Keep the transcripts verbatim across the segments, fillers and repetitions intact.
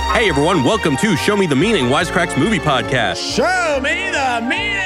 Hey everyone, welcome to Show Me the Meaning, Wisecracks movie podcast. Show me the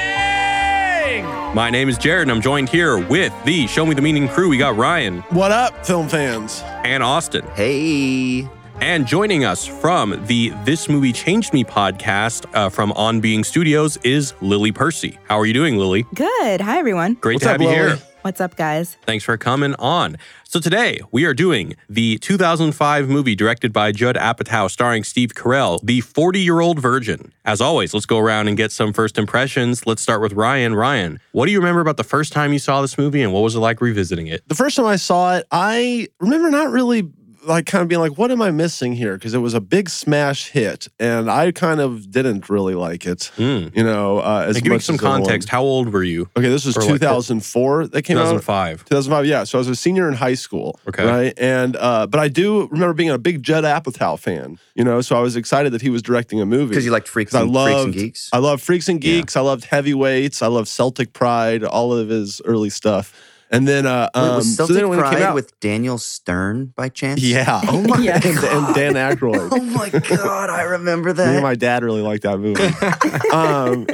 meaning! My name is Jared, and I'm joined here with the Show Me the Meaning crew. We got Ryan. What up, film fans? And Austin. Hey. And joining us from the This Movie Changed Me podcast uh, from On Being Studios is Lily Percy. How are you doing, Lily? Good. Hi, everyone. Great What's to up, have you Lily? here. What's up, guys? Thanks for coming on. So today, we are doing the two thousand five movie directed by Judd Apatow starring Steve Carell, The forty-Year-Old Virgin. As always, let's go around and get some first impressions. Let's start with Ryan. Ryan, what do you remember about the first time you saw this movie, and what was it like revisiting it? The first time I saw it, I remember not really like kind of being like, what am I missing here? Because it was a big smash hit, and I kind of didn't really like it. Mm. You know, uh, as Now, give much me some as everyone. context. How old were you? Okay, this was Or like- two thousand four that came two thousand out. five. two thousand five, yeah. So I was a senior in high school. Okay. Right. And, uh, but I do remember being a big Judd Apatow fan, you know, so I was excited that he was directing a movie. Because you liked Freaks 'Cause I and, Freaks and loved- Geeks? I love Freaks and Geeks. I loved Heavyweights. I loved Celtic Pride, all of his early stuff. And then, uh, Wait, um, was so Celtic then when it came Pride out, with Daniel Stern by chance? yeah. Oh my Yeah. and, and Dan Aykroyd. Oh my God, I remember Me and that. my dad really liked that movie. um,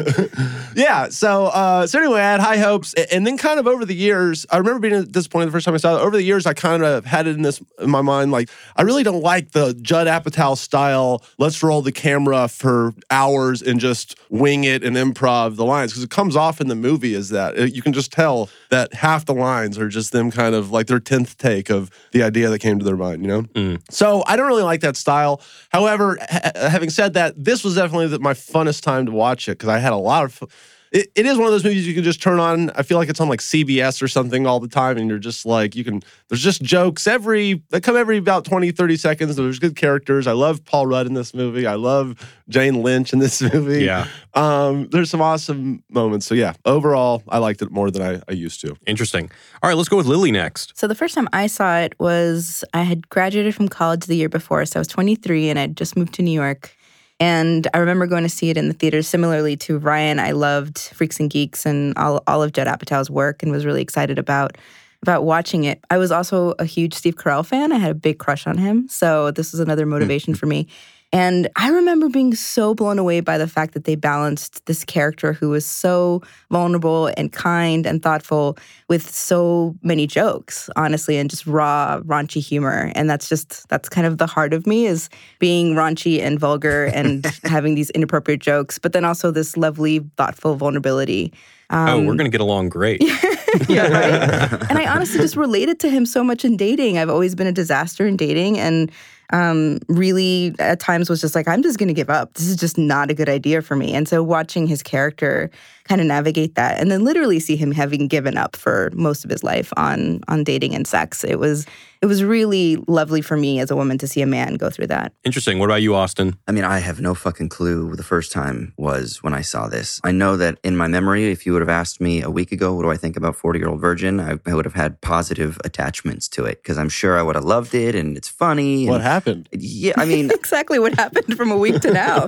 yeah. So, uh, so anyway, I had high hopes, A- and then kind of over the years, I remember being disappointed the first time I saw it. Over the years, I kind of had it in this in my mind, like I really don't like the Judd Apatow style. Let's roll the camera for hours and just wing it and improv the lines, because it comes off in the movie as that. It- you can just tell that half the lines are just them kind of like their tenth take of the idea that came to their mind. You know. Mm. So I don't really like that style. However, ha- having said that, this was definitely the, my funnest time to watch it because I had a lot of. Fu- it, it is one of those movies you can just turn on. I feel like it's on like C B S or something all the time, and you're just like you can. There's just jokes every that come every about twenty, thirty seconds. There's good characters. I love Paul Rudd in this movie. I love Jane Lynch in this movie. Yeah. Um, there's some awesome moments. So yeah, overall, I liked it more than I, I used to. Interesting. All right, let's go with Lily next. So the first time I saw it was I had graduated from college the year before, so I was twenty-three and I'd just moved to New York. And I remember going to see it in the theater. Similarly to Ryan, I loved Freaks and Geeks and all, all of Judd Apatow's work and was really excited about about watching it. I was also a huge Steve Carell fan. I had a big crush on him. So this was another motivation for me. And I remember being so blown away by the fact that they balanced this character who was so vulnerable and kind and thoughtful with so many jokes, honestly, and just raw, raunchy humor. And that's just, that's kind of the heart of me, is being raunchy and vulgar and having these inappropriate jokes, but then also this lovely, thoughtful vulnerability. Um, oh, we're going to get along great. yeah, right. And I honestly just related to him so much in dating. I've always been a disaster in dating, and um, really at times was just like, I'm just going to give up. This is just not a good idea for me. And so watching his character kind of navigate that, and then literally see him having given up for most of his life on on dating and sex, it was it was really lovely for me as a woman to see a man go through that. Interesting. What about you, Austin? I mean, I have no fucking clue the first time was when I saw this. I know that in my memory, if you would have asked me a week ago, what do I think about forty-Year-Old Virgin, I, I would have had positive attachments to it because I'm sure I would have loved it and it's funny. What and, happened? Yeah, I mean, Exactly what happened from a week to now.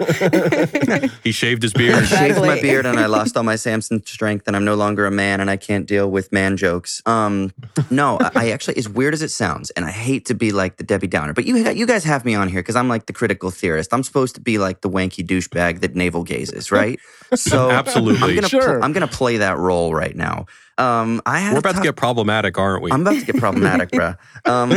He shaved his beard. I shaved my Exactly. beard and I lost all my Samson strength and I'm no longer a man and I can't deal with man jokes. Um, no, I, I actually, as weird as it sounds, and I hate to be like the Debbie Downer, but you you guys have me on here because I'm like the critical theorist. I'm supposed to be like the wanky douchebag that navel gazes, right? So Absolutely. I'm gonna Sure. pl- I'm gonna play that role right now. Um, I had We're a about to tough- get problematic, aren't we? I'm about to get problematic, bruh. Um,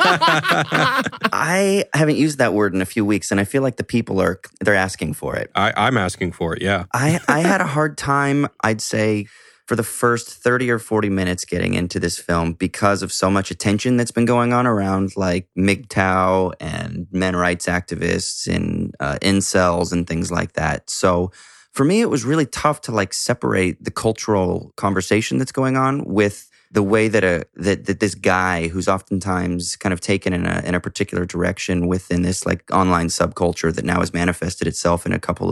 I haven't used that word in a few weeks, and I feel like the people are they're asking for it. I, I'm asking for it, yeah. I, I had a hard time, I'd say, for the first thirty or forty minutes getting into this film because of so much attention that's been going on around like M G T O W and men rights activists and uh, incels and things like that. So for me, it was really tough to like separate the cultural conversation that's going on with the way that a that, that this guy who's oftentimes kind of taken in a in a particular direction within this like online subculture that now has manifested itself in a couple of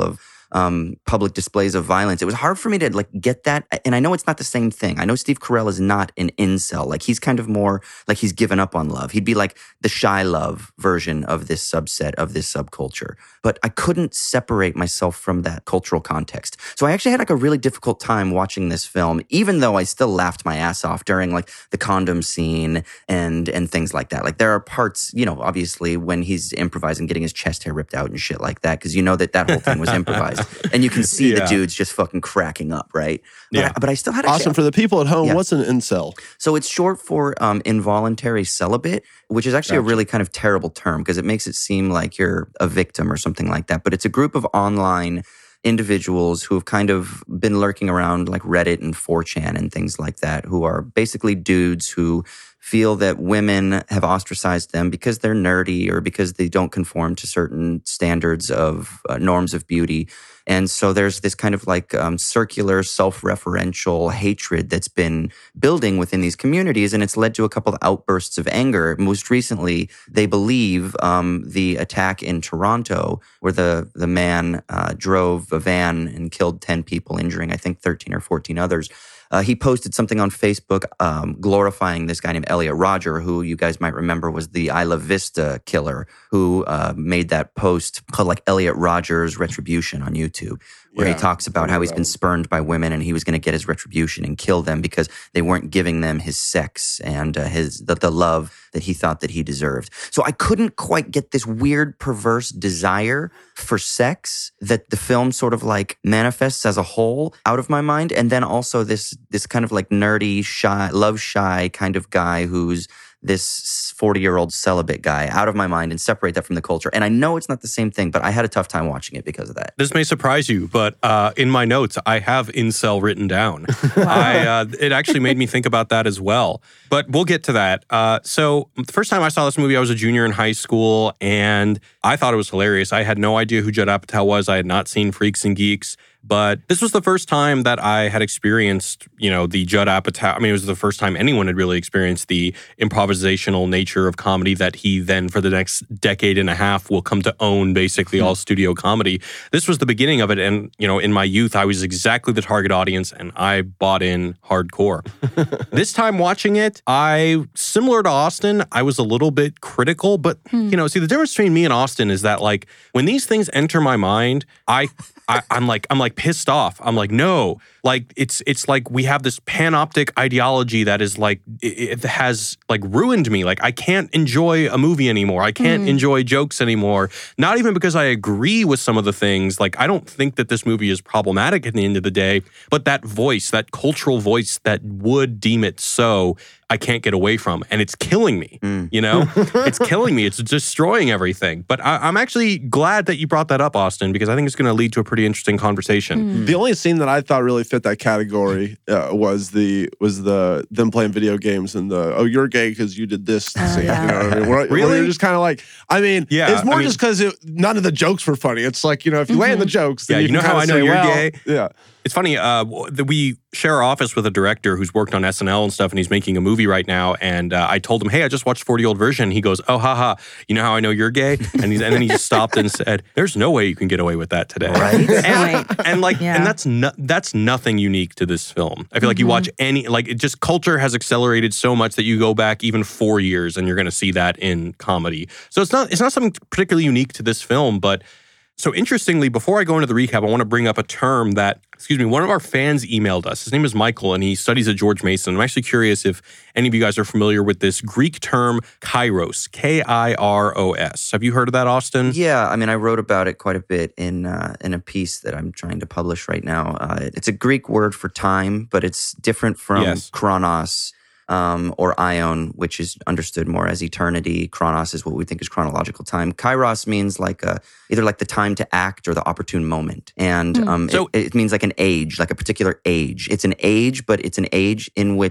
um, public displays of violence. It was hard for me to like get that. And I know it's not the same thing. I know Steve Carell is not an incel. Like he's kind of more like he's given up on love. He'd be like the shy love version of this subset of this subculture. But I couldn't separate myself from that cultural context. So I actually had like a really difficult time watching this film, even though I still laughed my ass off during like the condom scene and and things like that. Like there are parts, you know, obviously when he's improvising, getting his chest hair ripped out and shit like that, because you know that that whole thing was improvised. And you can see Yeah. the dudes just fucking cracking up, right? But, Yeah. I, but I still had a Awesome. For the people at home, Yeah. what's an incel? So it's short for um, involuntary celibate, which is actually Gotcha. a really kind of terrible term because it makes it seem like you're a victim or something like that. But it's a group of online individuals who have kind of been lurking around like Reddit and four chan and things like that, who are basically dudes who feel that women have ostracized them because they're nerdy or because they don't conform to certain standards of uh, norms of beauty. And so there's this kind of like um, circular, self-referential hatred that's been building within these communities, and it's led to a couple of outbursts of anger. Most recently, they believe um, the attack in Toronto, where the the man uh, drove a van and killed ten people, injuring I think thirteen or fourteen others. Uh, he posted something on Facebook um, glorifying this guy named Elliot Rodger, who you guys might remember was the Isla Vista killer, who uh, made that post called like Elliot Rodger's Retribution on YouTube, where Yeah, he talks about I how he's remember been that one. spurned by women and he was going to get his retribution and kill them because they weren't giving them his sex and uh, his the, the love that he thought that he deserved. So I couldn't quite get this weird, perverse desire for sex that the film sort of like manifests as a whole out of my mind. And then also this this kind of like nerdy, shy, love shy kind of guy who's this forty-year-old celibate guy out of my mind and separate that from the culture. And I know it's not the same thing, but I had a tough time watching it because of that. This may surprise you, but uh, in my notes, I have incel written down. I, uh, it actually made me think about that as well. But we'll get to that. Uh, so the first time I saw this movie, I was a junior in high school, and I thought it was hilarious. I had no idea who Judd Apatow was. I had not seen Freaks and Geeks. But this was the first time that I had experienced, you know, the Judd Apatow. I mean, it was the first time anyone had really experienced the improvisational nature of comedy that he then, for the next decade and a half, will come to own basically all studio comedy. This was the beginning of it. And, you know, in my youth, I was exactly the target audience and I bought in hardcore. This time watching it, I, similar to Austin, I was a little bit critical. But, you know, see, the difference between me and Austin is that, like, when these things enter my mind, I, I I'm like, I'm like pissed off. I'm like, no, like it's it's like we have this panoptic ideology that is like it, it has like ruined me. Like I can't enjoy a movie anymore. I can't Mm. enjoy jokes anymore. Not even because I agree with some of the things. Like I don't think that this movie is problematic at the end of the day, but that voice, that cultural voice that would deem it so, I can't get away from, and it's killing me. Mm. You know, it's killing me. It's destroying everything. But I, I'm actually glad that you brought that up, Austin, because I think it's going to lead to a pretty interesting conversation. The only scene that I thought really fit that category uh, was the was the them playing video games and the oh you're gay because you did this Oh, scene. yeah. You know what I mean? Where, Really? where you're just kind of like, I mean, Yeah, it's more I mean- just because none of the jokes were funny. It's like, you know, if you land the jokes, then Yeah, you can know how kinda I know say, you're well, gay? Yeah. It's funny, uh, that we share our office with a director who's worked on S N L and stuff, and he's making a movie right now. And uh, I told him, hey, I just watched forty-year-old Version. He goes, oh, haha, you know how I know you're gay? And, he's, and then he just stopped and said, there's no way you can get away with that today. Right? And, and like, Yeah. and that's no, that's nothing unique to this film. I feel like you watch any, like, it just culture has accelerated so much that you go back even four years and you're going to see that in comedy. So it's not it's not something particularly unique to this film, but. So interestingly, before I go into the recap, I want to bring up a term that, excuse me, one of our fans emailed us. His name is Michael, and he studies at George Mason. I'm actually curious if any of you guys are familiar with this Greek term, kairos, K I R O S. Have you heard of that, Austin? Yeah, I mean, I wrote about it quite a bit in uh, in a piece that I'm trying to publish right now. Uh, it's a Greek word for time, but it's different from Yes. chronos um, or ion, which is understood more as eternity. Chronos is what we think is chronological time. Kairos means like a, either like the time to act or the opportune moment. And um, So- it, it means like an age, like a particular age. It's an age, but it's an age in which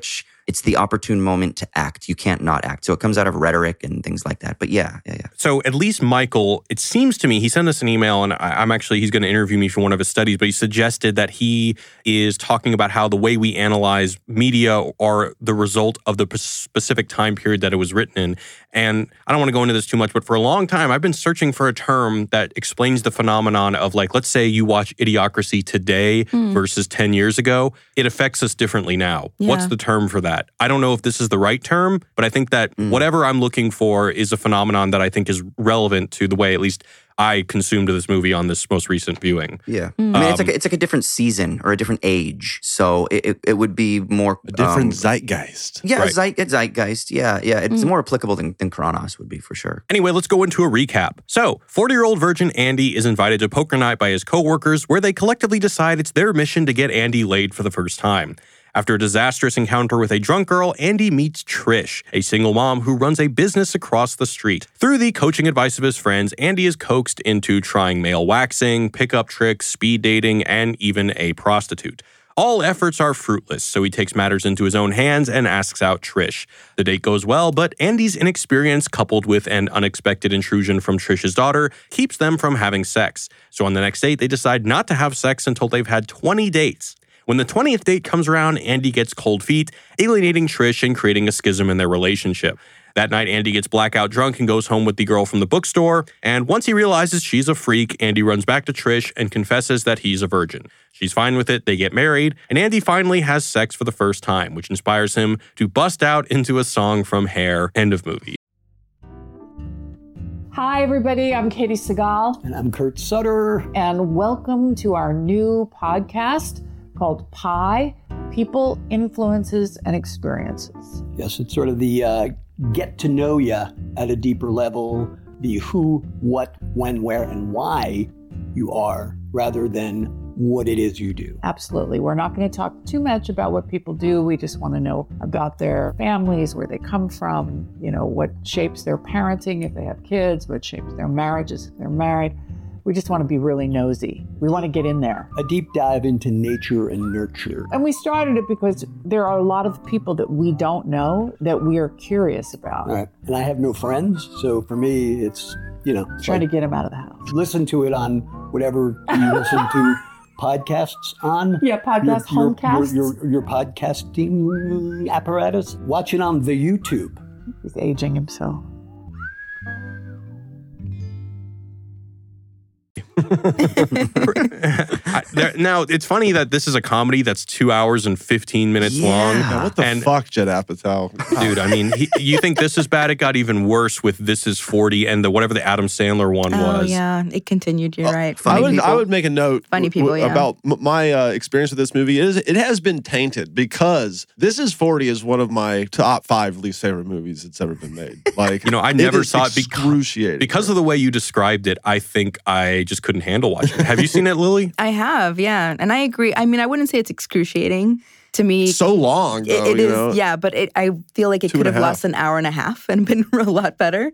it's the opportune moment to act. You can't not act. So it comes out of rhetoric and things like that. But yeah, yeah, yeah. So at least Michael, it seems to me, he sent us an email, and I, I'm actually, he's going to interview me for one of his studies, but he suggested that he is talking about how the way we analyze media are the result of the p- specific time period that it was written in. And I don't want to go into this too much, but for a long time, I've been searching for a term that explains the phenomenon of, like, let's say you watch Idiocracy today mm. versus ten years ago. It affects us differently now. Yeah. What's the term for that? I don't know if this is the right term, but I think that mm. whatever I'm looking for is a phenomenon that I think is relevant to the way, at least, I consumed this movie on this most recent viewing. Yeah. Mm. I mean, Um, it's like a, it's like a different season or a different age. So it, it, it would be more... A different um, zeitgeist. Yeah, Right. zeit, zeitgeist. Yeah, yeah. It's Mm. more applicable than, than Kronos would be for sure. Anyway, let's go into a recap. So, forty-year-old virgin Andy is invited to poker night by his coworkers, where they collectively decide it's their mission to get Andy laid for the first time. After a disastrous encounter with a drunk girl, Andy meets Trish, a single mom who runs a business across the street. Through the coaching advice of his friends, Andy is coaxed into trying male waxing, pickup tricks, speed dating, and even a prostitute. All efforts are fruitless, so he takes matters into his own hands and asks out Trish. The date goes well, but Andy's inexperience, coupled with an unexpected intrusion from Trish's daughter, keeps them from having sex. So on the next date, they decide not to have sex until they've had twenty dates. When the twentieth date comes around, Andy gets cold feet, alienating Trish and creating a schism in their relationship. That night, Andy gets blackout drunk and goes home with the girl from the bookstore. And once he realizes she's a freak, Andy runs back to Trish and confesses that he's a virgin. She's fine with it, they get married, and Andy finally has sex for the first time, which inspires him to bust out into a song from Hair. End of movie. Hi, everybody. I'm Katie Segal. And I'm Kurt Sutter. And welcome to our new podcast called Pi, People, Influences, and Experiences. Yes, it's sort of the uh, get to know you at a deeper level, the who, what, when, where, and why you are, rather than what it is you do. Absolutely. We're not going to talk too much about what people do. We just want to know about their families, where they come from, you know, what shapes their parenting if they have kids, what shapes their marriages if they're married. We just want to be really nosy. We want to get in there. A deep dive into nature and nurture. And we started it because there are a lot of people that we don't know that we are curious about. All right. And I have no friends, so for me, it's, you know. Trying like, to get them out of the house. Listen to it on whatever you listen to podcasts on. Yeah, podcast, your, homecasts. Your, your, your podcasting apparatus. Watch it on the YouTube. He's aging himself. I, there, now, it's funny that this is a comedy that's two hours and fifteen minutes Yeah. long. Yeah, what the and, fuck, Judd Apatow? Dude, I mean, he, you think this is bad? It got even worse with This Is forty and the whatever the Adam Sandler one Oh, was. yeah. It continued. You're right. I Funny would, people. I would make a note Funny w- people, yeah. about m- my uh, experience with this movie. It, is, it has been tainted because This Is forty is one of my top five least favorite movies that's ever been made. Like, You know, I never is saw it because, excruciating. because of the way you described it. I think I just couldn't handle watching it. Have you seen it, Lily? I have, yeah. And I agree. I mean, I wouldn't say it's excruciating. To me, so long, though, it, it you is, know? yeah, but it, I feel like it Two could and a have half. lost an hour and a half and been a lot better.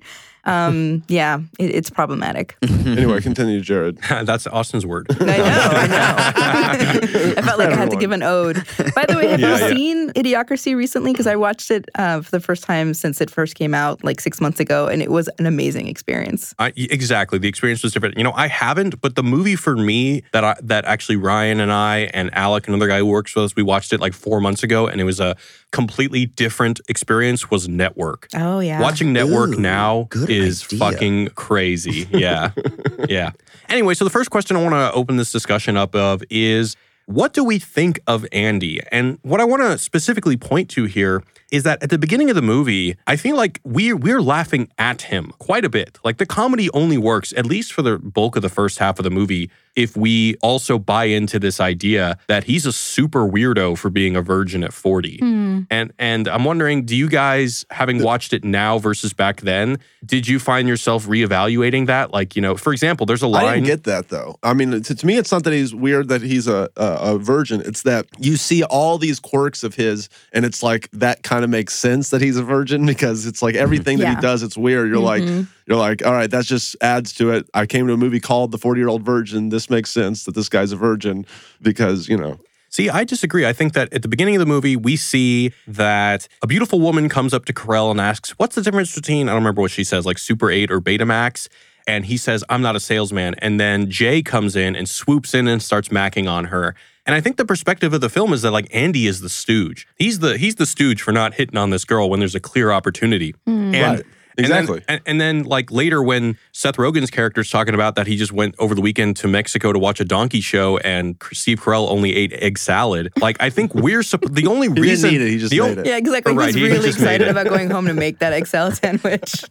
Um, yeah, it, it's problematic. Anyway, continue, Jared. That's Austin's word. I know, I know. I felt like I had to give an ode. By the way, have Yeah, you yeah. seen Idiocracy recently? Because I watched it uh, for the first time since it first came out like six months ago, and it was an amazing experience. I, exactly. The experience was different. You know, I haven't, but the movie for me that I, that actually Ryan and I and Alec, another guy who works with us, we watched it like four months ago, and it was a completely different experience, was Network. Oh, yeah. Watching Network Ooh, now good is idea. fucking crazy. Yeah. Yeah. Anyway, so the first question I want to open this discussion up of is, what do we think of Andy? And what I want to specifically point to here is that at the beginning of the movie, I feel like we're, we're laughing at him quite a bit. Like the comedy only works, at least for the bulk of the first half of the movie, if we also buy into this idea that he's a super weirdo for being a virgin at forty. Hmm. And and I'm wondering, do you guys, having watched it now versus back then, did you find yourself reevaluating that? Like, you know, for example, there's a line. I didn't get that though. I mean, to, to me, it's not that he's weird that he's a, a a virgin. It's that you see all these quirks of his, and it's like that kind of makes sense that he's a virgin because it's like everything that Yeah. he does, it's weird. You're like, Mhm. you're like, all right, that just adds to it. I came to a movie called The forty-Year-Old Virgin. This makes sense that this guy's a virgin because you know. See, I disagree. I think that at the beginning of the movie, we see that a beautiful woman comes up to Carell and asks, what's the difference between, I don't remember what she says, like Super eight or Betamax? And he says, I'm not a salesman. And then Jay comes in and swoops in and starts macking on her. And I think the perspective of the film is that like Andy is the stooge. He's the he's the stooge for not hitting on this girl when there's a clear opportunity. Mm. And right. Exactly. And then, and, and then, like, later when Seth Rogen's character's talking about that he just went over the weekend to Mexico to watch a donkey show and Steve Carell only ate egg salad. Like, I think we're the only he reason... He didn't eat it, he just the made o- it. Yeah, exactly. Right, He's he really just made excited it. about going home to make that egg salad sandwich.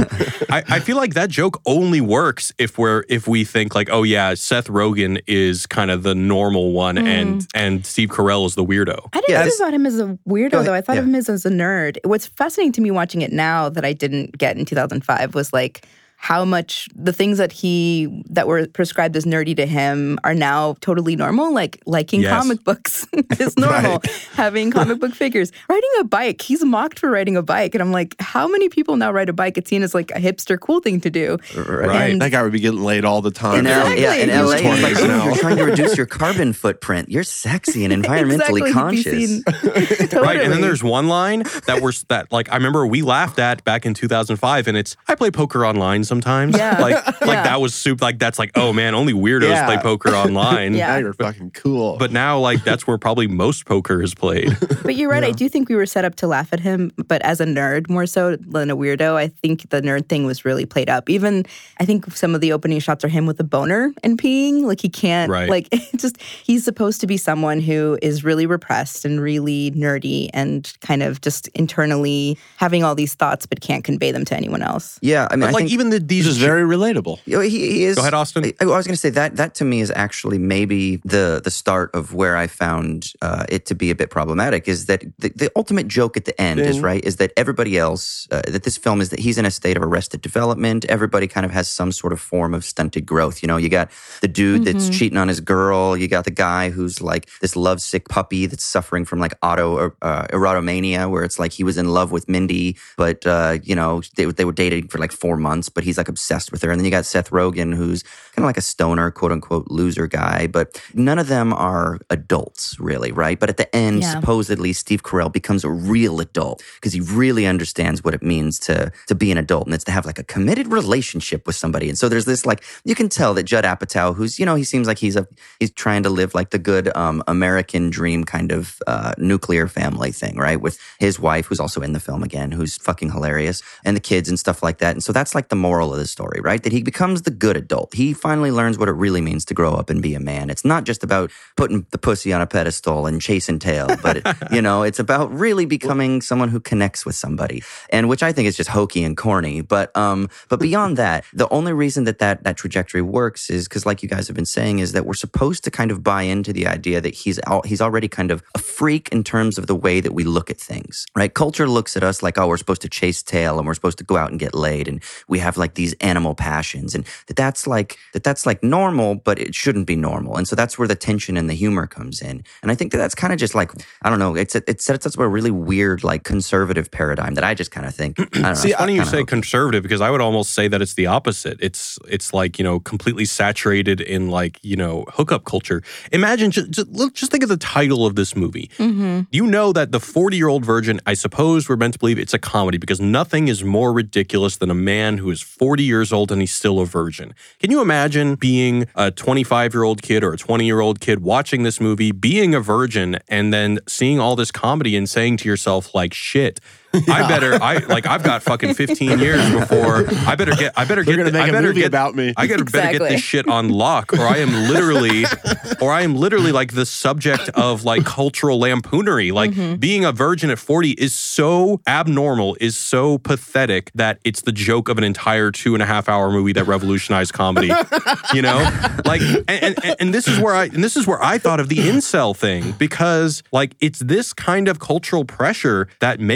I, I feel like that joke only works if we're if we think like, oh yeah, Seth Rogen is kind of the normal one Mm. and and Steve Carell is the weirdo. I didn't Yeah, think it's- about him as a weirdo, though. I thought Yeah. of him as, as a nerd. What's fascinating to me watching it now that I didn't get in two thousand five was like how much the things that he that were prescribed as nerdy to him are now totally normal. Like liking Yes. comic books is normal. Having comic book figures, riding a bike. He's mocked for riding a bike, and I'm like, how many people now ride a bike? It's seen as like a hipster cool thing to do. Right. And That guy would be getting laid all the time. In L- Exactly. yeah, in He's L A, it's like, twenties oh, now. you're trying to reduce your carbon footprint. You're sexy and environmentally exactly, conscious. he'd be seen- totally. Right, and then there's one line that we're that like I remember we laughed at back in two thousand five, and it's I play poker online sometimes. Yeah. Like like Yeah. that was super. Like that's like oh man, only weirdos Yeah. play poker online. Yeah. Now you're fucking cool. But now like that's where probably most poker is played. But you're right. I do think we were set up to laugh at him, but as a nerd more so than a weirdo. I think the nerd thing was really played up. Even I think some of the opening shots are him with a boner and peeing. Like he can't. Right. Like it's just he's supposed to be someone who is really repressed and really nerdy and kind of just internally having all these thoughts, but can't convey them to anyone else. Yeah, I mean, But I like think even the these This is very relatable. You know, he, he is. Go ahead, Austin. I, I was going to say that that to me is actually maybe the the start of where I found uh, it to be a bit problematic. Is that the, the ultimate joke at the end is Mhm. right? Is that everybody else uh, that this film is that he's in a state of arrested development. Everybody kind of has some sort of form of stunted growth. You know, you got the dude that's cheating on his girl. You got the guy who's like this lovesick puppy that's suffering from like auto uh, erotomania, where it's like he was in love with Mindy, but uh, you know they they were dating for like four months, but he's like obsessed with her. And then you got Seth Rogen, who's kind of like a stoner, quote unquote, loser guy. But none of them are adults, really, right? But at the end, Yeah. supposedly, Steve Carell becomes a real adult because he really understands what it means to to be an adult, and it's to have like a committed relationship with somebody. And so there's this like you can tell that Judd Apatow, who's you know he seems like he's a he's trying to live like the good um, American dream kind of uh, nuclear family thing, right? With his wife, who's also in the film again, who's fucking hilarious, and the kids and stuff like that. And so that's like the moral of the story, right? That he becomes the good adult. He finally learns what it really means to grow up and be a man. It's not just about putting the pussy on a pedestal and chasing tail, but it, you know, it's about really becoming someone who connects with somebody, and which I think is just hokey and corny. But um, but beyond that, the only reason that that, that trajectory works is because, like you guys have been saying, is that we're supposed to kind of buy into the idea that he's al- he's already kind of a freak in terms of the way that we look at things, right? Culture looks at us like, oh, we're supposed to chase tail and we're supposed to go out and get laid, and we have like these animal passions, and that that's like that that's like normal, but it shouldn't be normal. And so that's where the tension and the humor comes in. And I think that that's kind of just like I don't know, it's it sets up a really weird like conservative paradigm that I just kind of think. I don't know, See, it's funny you kinda say hokey. conservative because I would almost say that it's the opposite. It's it's like you know completely saturated in like you know hookup culture. Imagine just just, look, just think of the title of this movie. Mm-hmm. You know that the forty-year-old virgin. I suppose we're meant to believe it's a comedy because nothing is more ridiculous than a man who is forty years old and he's still a virgin. Can you imagine being a twenty-five-year-old kid or a twenty-year-old kid watching this movie, being a virgin, and then seeing all this comedy and saying to yourself like, "Shit." I better, I like, I've got fucking fifteen years before. I better get, I better They're get, gonna make I a better movie get, about me. I gotta better get Exactly. this shit on lock, or I am literally, or I am literally like the subject of like cultural lampoonery. Like Mm-hmm. being a virgin at forty is so abnormal, is so pathetic that it's the joke of an entire two and a half hour movie that revolutionized comedy. You know, like, and, and and this is where I, and this is where I thought of the incel thing because like it's this kind of cultural pressure that makes that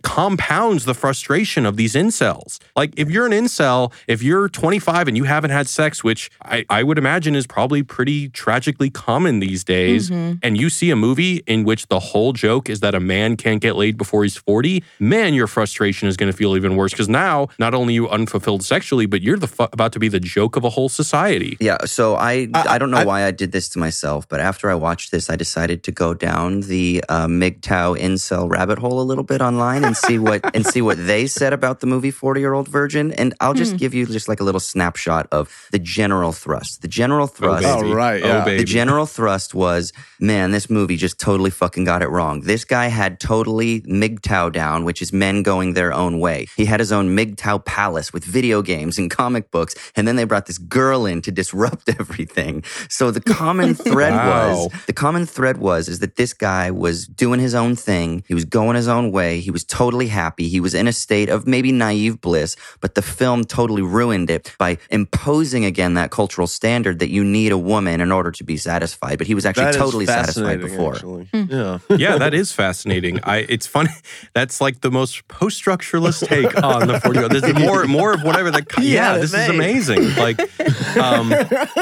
that compounds the frustration of these incels. Like, if you're an incel, if you're twenty-five and you haven't had sex, which I, I would imagine is probably pretty tragically common these days, mm-hmm. and you see a movie in which the whole joke is that a man can't get laid before he's forty, man, your frustration is going to feel even worse, because now not only are you unfulfilled sexually, but you're the fu- about to be the joke of a whole society. Yeah, so I I, I don't know I, why I did this to myself, but after I watched this, I decided to go down the uh, M G T O W incel rabbit hole a little bit online and see what and see what they said about the movie forty-Year-Old Virgin. And I'll just mm. give you just like a little snapshot of the general thrust. The general thrust. Oh, oh right, yeah. Oh, baby. The general thrust was, man, this movie just totally fucking got it wrong. This guy had totally M G T O W down, which is men going their own way. He had his own M G T O W palace with video games and comic books, and then they brought this girl in to disrupt everything. So the common thread wow. was, the common thread was, is that this guy was doing his own thing. He was going his own way. He was totally happy. He was in a state of maybe naive bliss, but the film totally ruined it by imposing again that cultural standard that you need a woman in order to be satisfied. But he was actually that totally satisfied before. Mm. Yeah, yeah, that is fascinating. I, it's funny. That's like the most post-structuralist take on the forty-year-old. There's more, more of whatever. That, yeah, this is amazing. Like, um,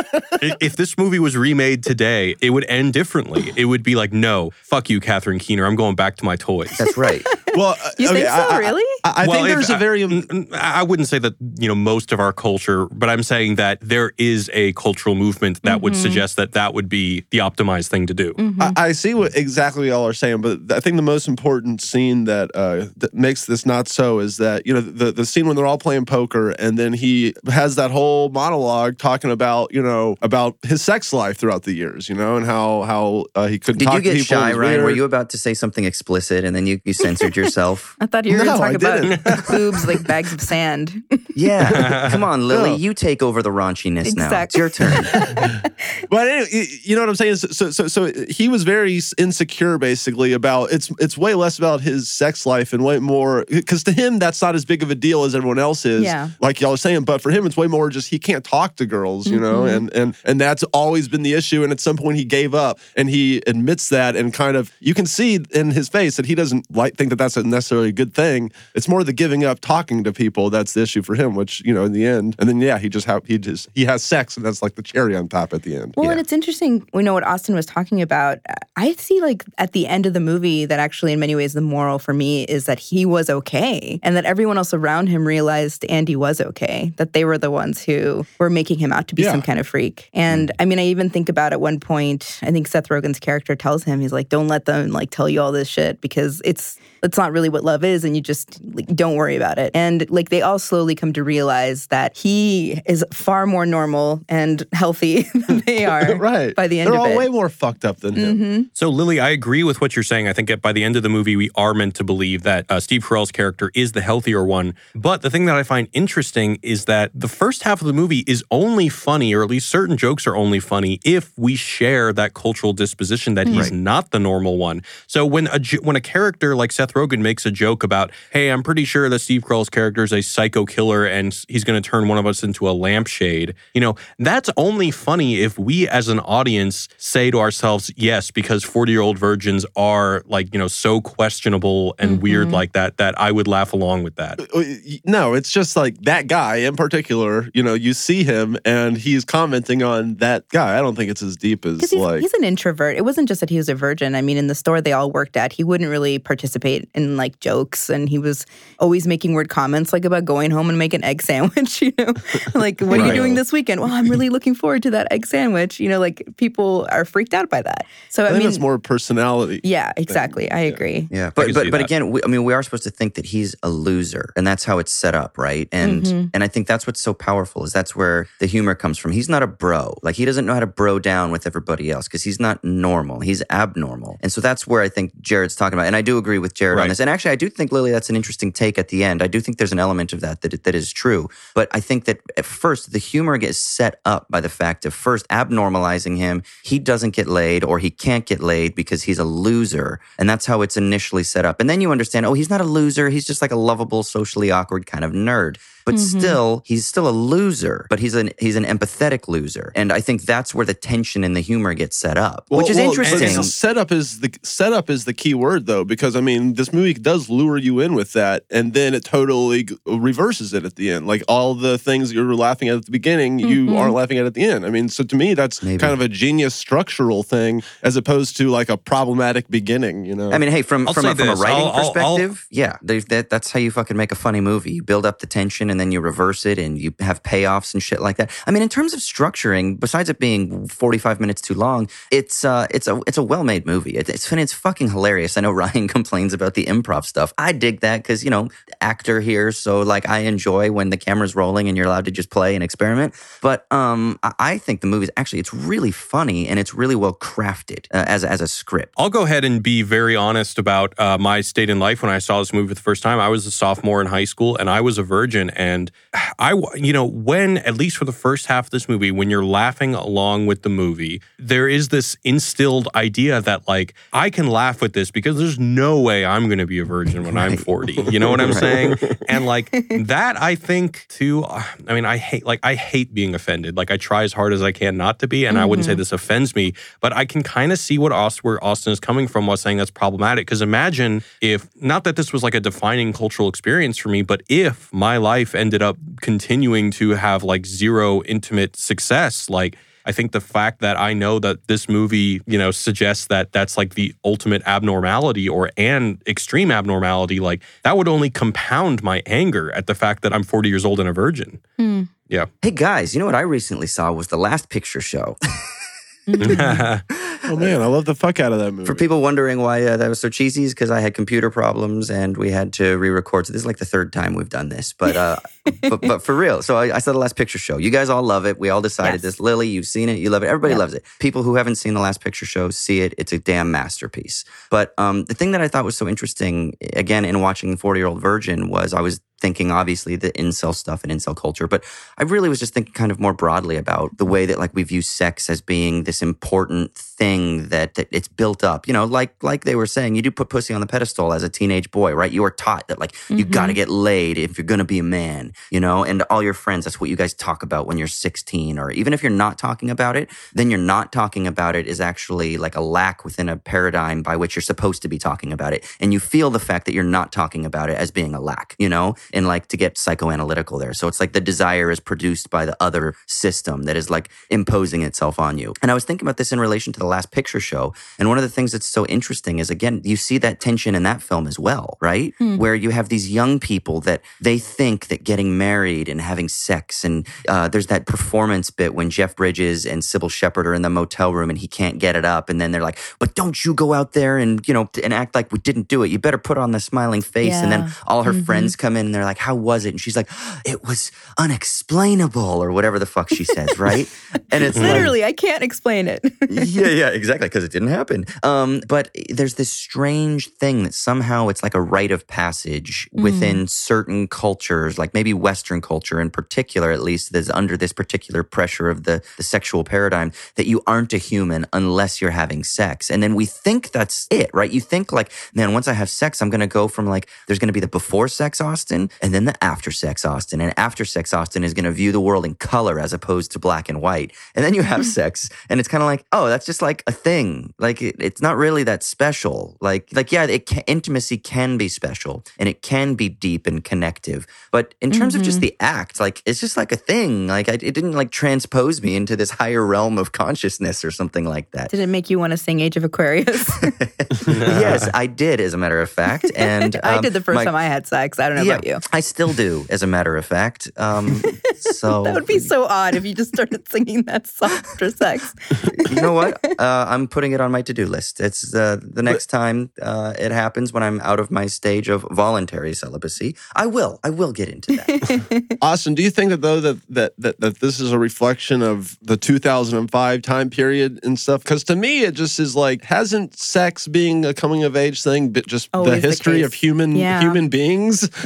if this movie was remade today, it would end differently. It would be like, no, fuck you, Catherine Keener. I'm going back to my toys. That's right. Well, you okay, think so? I, really? I, I well, think there's if, a very. I, I wouldn't say that, you know, most of our culture, but I'm saying that there is a cultural movement that mm-hmm. would suggest that that would be the optimized thing to do. Mm-hmm. I, I see what exactly y'all are saying, but I think the most important scene that uh, that makes this not so is that, you know, the the scene when they're all playing poker, and then he has that whole monologue talking about, you know, about his sex life throughout the years, you know, and how how uh, he couldn't. Did talk you get to people. shy, Ryan? Weird. Were you about to say something explicit and then you, you censored yourself? I thought you were No, going to talk I about boobs like bags of sand. Yeah. Come on, Lily. No. You take over the raunchiness Exactly. now. It's your turn. But anyway, you know what I'm saying? So, so, so he was very insecure, basically, about it's. It's way less about his sex life and way more because to him that's not as big of a deal as everyone else is. Yeah. Like y'all are saying, but for him it's way more just he can't talk to girls, you know, Mm-hmm. and and and that's always been the issue. And at some point he gave up, and he admits that, and kind of you can see in his face that he doesn't like think that that's a necessarily a good thing. It's more the giving up talking to people that's the issue for him, which you know in the end, and then yeah, he just ha- he just he has sex, and that's like the cherry on top at the end. Well, Yeah. and it's interesting, we know what Austin was talking about. I see like at the end of the movie that actually in many ways the moral for me is that he was okay and that everyone else around him realized Andy was okay, that they were the ones who were making him out to be Yeah. some kind of freak. And I mean, I even think about at one point, I think Seth Rogen's character tells him, he's like, don't let them like tell you all this shit because it's it's not really what love is and you just like, don't worry about it. And like they all slowly come to realize that he is far more normal and healthy than they are Right. by the end They're of all it. way more fucked up than him. Mm-hmm. So, Lily, I agree with what you're saying. I think by the end of the movie, we are meant to believe that uh, Steve Carell's character is the healthier one. But the thing that I find interesting is that the first half of the movie is only funny, or at least certain jokes are only funny, if we share that cultural disposition that he's Right. not the normal one. So when a j- when a character like Seth Rogen makes a joke about, hey, I'm pretty sure that Steve Carell's character is a psycho killer and he's going to turn one of us into a lampshade, you know, that's only funny if we as an audience say to ourselves, yes, because forty-year-old virgins are like, you know, so questionable and Mm-hmm. weird like that, that I would laugh along with that. No, it's just like that guy in particular, you know, you see him and he's commenting on that guy. I don't think it's as deep as Because he's, like. he's an introvert. It wasn't just that he was a virgin. I mean, in the store they all worked at, he wouldn't really participate in like jokes, and he was always making weird comments like about going home and make an egg sandwich, you know? Like, what are you Right. doing this weekend? Well, I'm really looking forward to that egg sandwich. You know, like people are freaked out by that. So, I I, think mean, it's more personality. yeah, exactly. I agree. Yeah, I but can but see but that. again, we, I mean, we are supposed to think that he's a loser, and that's how it's set up, right? And Mm-hmm. and I think that's what's so powerful is that's where the humor comes from. He's not a bro, like he doesn't know how to bro down with everybody else because he's not normal. He's abnormal, and so that's where I think Jared's talking about. And I do agree with Jared Right. on this. And actually, I do think Lily, that's an interesting take at the end. I do think there's an element of that that that is true. But I think that at first the humor gets set up by the fact of first abnormalizing him. He doesn't get laid or he can't get laid because he's a loser. And that's how it's initially set up. And then you understand, oh, he's not a loser. He's just like a lovable, socially awkward kind of nerd. but Mm-hmm. still, he's still a loser, but he's an he's an empathetic loser. And I think that's where the tension and the humor gets set up, Well, which is well, interesting. but Setup is the setup is the key word, though, because I mean, this movie does lure you in with that, and then it totally g- reverses it at the end. Like all the things you were laughing at at the beginning, you Mhm. aren't laughing at at the end. I mean, so to me, that's Maybe. kind of a genius structural thing, as opposed to like a problematic beginning. You know, I mean, hey, from I'll from say a, from a this. writing I'll- I'll- perspective, yeah, there's that, that's how you fucking make a funny movie. You build up the tension and then you reverse it, and you have payoffs and shit like that. I mean, in terms of structuring, besides it being forty-five minutes too long, it's uh, it's a it's a well-made movie. It, it's it's fucking hilarious. I know Ryan complains about the improv stuff. I dig that because you know, actor here, so like I enjoy when the camera's rolling and you're allowed to just play and experiment. But um, I, I think the movie's actually it's really funny and it's really well crafted uh, as as a script. I'll go ahead and be very honest about uh, my state in life when I saw this movie for the first time. I was a sophomore in high school and I was a virgin. And I, you know, when, at least for the first half of this movie, when you're laughing along with the movie, there is this instilled idea that like, I can laugh with this because there's no way I'm going to be a virgin when I'm Right. forty. You know what I'm Right. saying? And like that, I think too, I mean, I hate, like, I hate being offended. Like I try as hard as I can not to be. And I wouldn't say this offends me, but I can kind of see what Austin, where Austin is coming from while saying that's problematic. Because imagine if, not that this was like a defining cultural experience for me, but if my life ended up continuing to have like zero intimate success, like I think the fact that I know that this movie, you know, suggests that that's like the ultimate abnormality or an extreme abnormality, like that would only compound my anger at the fact that I'm forty years old and a virgin. Hmm. Yeah. Hey guys, you know what I recently saw was The Last Picture Show. oh man, I love the fuck out of that movie. For people wondering why uh, that was so cheesy, is because I had computer problems and we had to re-record. So this is like the third time we've done this, but uh, but, but for real. So I, I saw The Last Picture Show. You guys all love it. We all decided Yes. this. Lily, you've seen it. You love it. Everybody Yeah. loves it. People who haven't seen The Last Picture Show see it. It's a damn masterpiece. But um, the thing that I thought was so interesting, again, in watching forty-Year-Old Virgin, was I was thinking obviously the incel stuff and incel culture, but I really was just thinking kind of more broadly about the way that like we view sex as being this important thing that, that it's built up. You know, like like they were saying, you do put pussy on the pedestal as a teenage boy, right? You are taught that like you Mhm. got to get laid if you're going to be a man, you know, and all your friends, that's what you guys talk about when you're sixteen, or even if you're not talking about it, then you're not talking about it is actually like a lack within a paradigm by which you're supposed to be talking about it. And you feel the fact that you're not talking about it as being a lack, you know, and like to get psychoanalytical there. So it's like the desire is produced by the other system that is like imposing itself on you. And I was thinking about this in relation to The Last Picture Show. And one of the things that's so interesting is, again, you see that tension in that film as well, right? Hmm. Where you have these young people that they think that getting married and having sex, and uh, there's that performance bit when Jeff Bridges and Sybil Shepherd are in the motel room and he can't get it up. And then they're like, but don't you go out there and, you know, and act like we didn't do it. You better put on the smiling face. And then Yeah. all her Mhm. friends come in and they're like, how was it? And she's like, it was unexplainable, or whatever the fuck she says, right? And it's like, Literally, I can't explain it. yeah, yeah, exactly, because it didn't happen. Um, but there's this strange thing that somehow it's like a rite of passage within certain cultures, like maybe Western culture in particular, at least, that's under this particular pressure of the, the sexual paradigm, that you aren't a human unless you're having sex. And then we think that's it, right? You think like, man, once I have sex, I'm going to go from like, there's going to be the before sex Austin and then the after sex Austin. And after sex Austin is going to view the world in color as opposed to black and white. And then you have sex and it's kind of like, oh, that's just like a thing. Like it, it's not really that special. Like, like yeah, it can, intimacy can be special and it can be deep and connective. But in terms of just the act, like it's just like a thing. Like I, it didn't like transpose me into this higher realm of consciousness or something like that. Did it make you want to sing Age of Aquarius? Yes, I did, as a matter of fact. And I um, did the first my- time I had sex. I don't know yeah, about you. I still do, as a matter of fact. Um, so That would be so odd if you just started singing that song after sex. you know what? Uh, I'm putting it on my to-do list. It's uh, the next time uh, it happens when I'm out of my stage of voluntary celibacy. I will. I will get into that. Austin, do you think that though that that that, that this is a reflection of the two thousand five time period and stuff? Because to me, it just is like, hasn't sex being a coming of age thing, but just Always the the history case. of human Yeah. human beings? Well, I you know,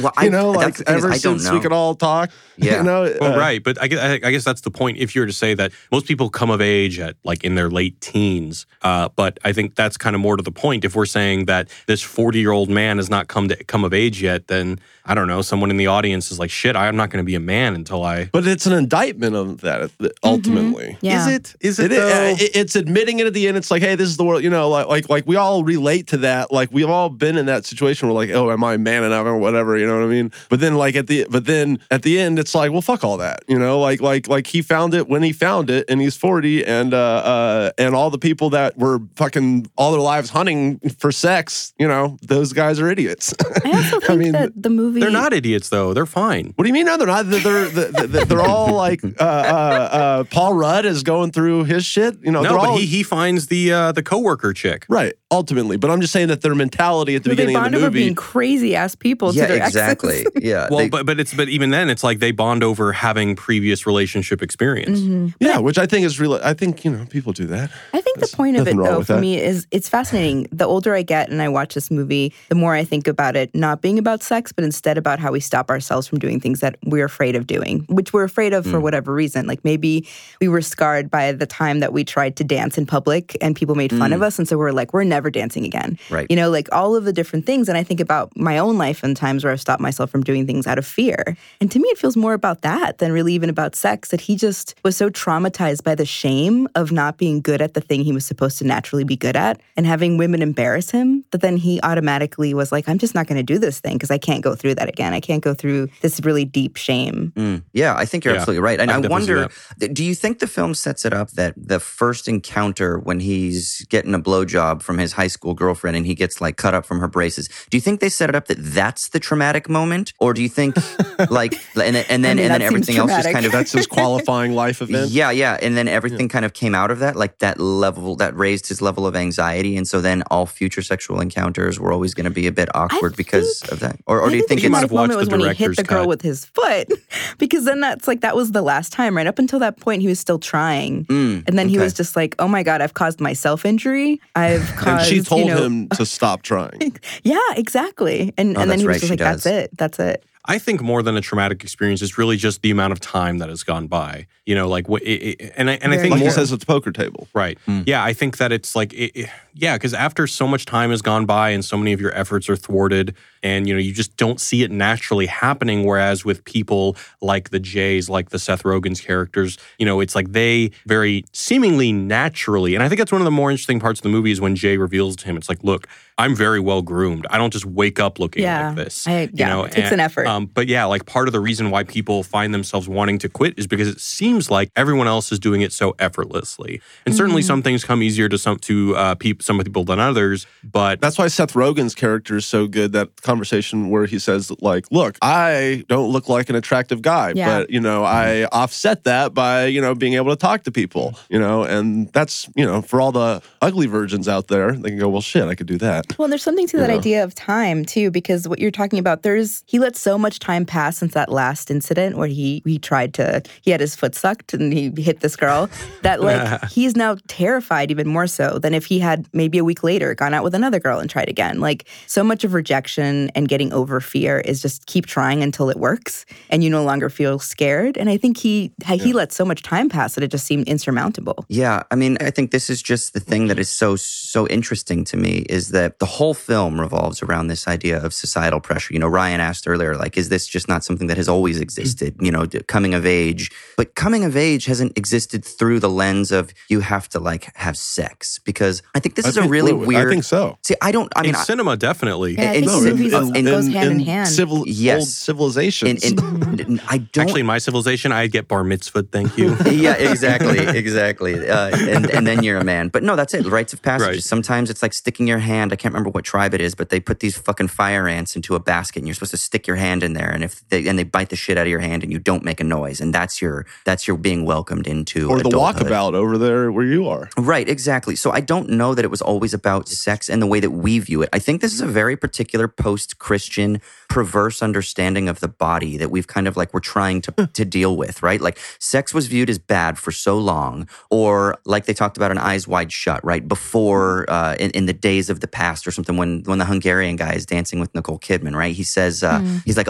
know, like That's the thing is, ever I don't since we know. could all talk. Yeah. You know, Well, uh, right, but I guess, I guess that's the point. If you were to say that most people come of age at like in their late teens, uh, but I think that's kind of more to the point. If we're saying that this forty-year-old man has not come to come of age yet, then I don't know. Someone in the audience is like, "Shit, I'm not going to be a man until I." But it's an indictment of that ultimately. Yeah. Is it? Is it? It, though? uh, it- it's admitting it at the end. It's like, hey, this is the world. You know, like like like we all relate to that. Like we've all been in that situation where like, oh, am I man enough or whatever? You know what I mean? But then like at the but then at the end, it's like, well, fuck all that. You know, like like like he found it when he found it, and he's forty, and uh uh and all the people that were fucking all their lives hunting for sex, you know, those guys are idiots. I also think mean, that the movie. They're not idiots though. They're fine. What do you mean? No, they're not. They're they're, they're, they're all like uh, uh, uh, Paul Rudd is going through his shit. You know, No, they're but all, he he finds the uh, the coworker chick. right. Ultimately, but I'm just saying that their mentality at the Well, they beginning of bond the over movie. being crazy ass people Yeah, to their exactly. exes. Yeah. Well, they- but but it's but even then, it's like they bond over having previous relationship experience. Mm-hmm. Yeah, which I think is really. I think you know people do that. I think There's the point of it, nothing wrong though, with for that. me is it's fascinating. The older I get and I watch this movie, the more I think about it not being about sex, but instead about how we stop ourselves from doing things that we're afraid of doing, which we're afraid of for whatever reason. Like maybe we were scarred by the time that we tried to dance in public and people made fun of us. And so we're like, we're never dancing again. Right. You know, like all of the different things. And I think about my own life and times where I've stopped myself from doing things out of fear. And to me, it feels more about that than really even about sex, that he just was so traumatized by the shame of not being good at the thing he was supposed to naturally be good at and having women embarrass him, that then he automatically was like, I'm just not going to do this thing because I can't go through that again. I can't go through this really deep shame. Mm, yeah, I think you're Yeah, absolutely right. And I I, can definitely see wonder, th- do you think the film sets it up that the first encounter when he's getting a blowjob from his high school girlfriend and he gets like cut up from her braces, do you think they set it up that that's the traumatic moment? Or do you think like, and then, and then, I mean, and then that seems everything else just traumatic. kind of, That's his qualifying life event. yeah, yeah. And then everything kind of came out of that, like that level, that raised his level of anxiety. And so then all future sexual encounters were always going to be a bit awkward because think- of that. Or, or I do you think think the you might it's, have watched moment was the when he hit director's the girl cut. with his foot, because then that's like that was the last time. Right up until that point, he was still trying, Mm, and then he okay. was just like, "Oh my god, I've caused myself injury. I've And caused." she told you know, him to stop trying. Yeah, exactly. And Oh, and then that's he was right, just she like, "That's does. it. That's it." I think more than a traumatic experience is really just the amount of time that has gone by. You know, like what, it, it, and I and I Very think Like more, he says at the poker table. right. Yeah, I think that it's like, it, it- yeah, because after so much time has gone by and so many of your efforts are thwarted, and you know, you just don't see it naturally happening. Whereas with people like the Jays, like the Seth Rogen's characters, you know, it's like they very seemingly naturally, and I think that's one of the more interesting parts of the movie is when Jay reveals to him, it's like, look, I'm very well groomed. I don't just wake up looking Yeah, like this. I- you yeah, know, it takes an effort. Um, but yeah, like part of the reason why people find themselves wanting to quit is because it seems like everyone else is doing it so effortlessly. And certainly Mm-hmm. some things come easier to some to uh, peop, some people than others. But That's why Seth Rogen's character is so good. That conversation where he says, like, look, I don't look like an attractive guy, Yeah. but, you know, I offset that by, you know, being able to talk to people, you know, and that's, you know, for all the ugly virgins out there, they can go, well, shit, I could do that. Well, there's something to that Yeah. idea of time too, because what you're talking about, there's he let so much time pass since that last incident where he he tried to he had his foot sucked and he hit this girl that like he's now terrified even more so than if he had maybe a week later gone out with another girl and tried again. Like so much of rejection and getting over fear is just keep trying until it works and you no longer feel scared. And I think he he let so much time pass that it just seemed insurmountable. Yeah, I mean, I think this is just the thing that is so, so interesting to me is that the whole film revolves around this idea of societal pressure. You know, Ryan asked earlier, like, is this just not something that has always existed, you know, coming of age? But coming of age hasn't existed through the lens of you have to, like, have sex. Because I think this I is a think- really well, weird... I think so. See, I don't, I mean... in I- cinema, definitely. Yeah, I And- think and- movies and- it goes hand in hand. Civil, Yes. old civilizations. and, and I don't... Actually, in my civilization, I'd get bar mitzvahed, thank you. yeah, exactly, exactly. Uh, and, and then you're a man. But no, that's it. Rites of passage. Right. Sometimes it's like sticking your hand. I can't remember what tribe it is, but they put these fucking fire ants into a basket, and you're supposed to stick your hand in there. And if they and they bite the shit out of your hand, and you don't make a noise, and that's your that's your being welcomed into or the adulthood. walkabout over there where you are. Right, exactly. So I don't know that it was always about sex and the way that we view it. I think this is a very particular post-Christian, perverse understanding of the body that we've kind of like we're trying to, to deal with, right? Like sex was viewed as bad for so long, or like they talked about in Eyes Wide Shut, right? Before, uh, in, in the days of the past or something, when when the Hungarian guy is dancing with Nicole Kidman, right? He says, uh, he's like,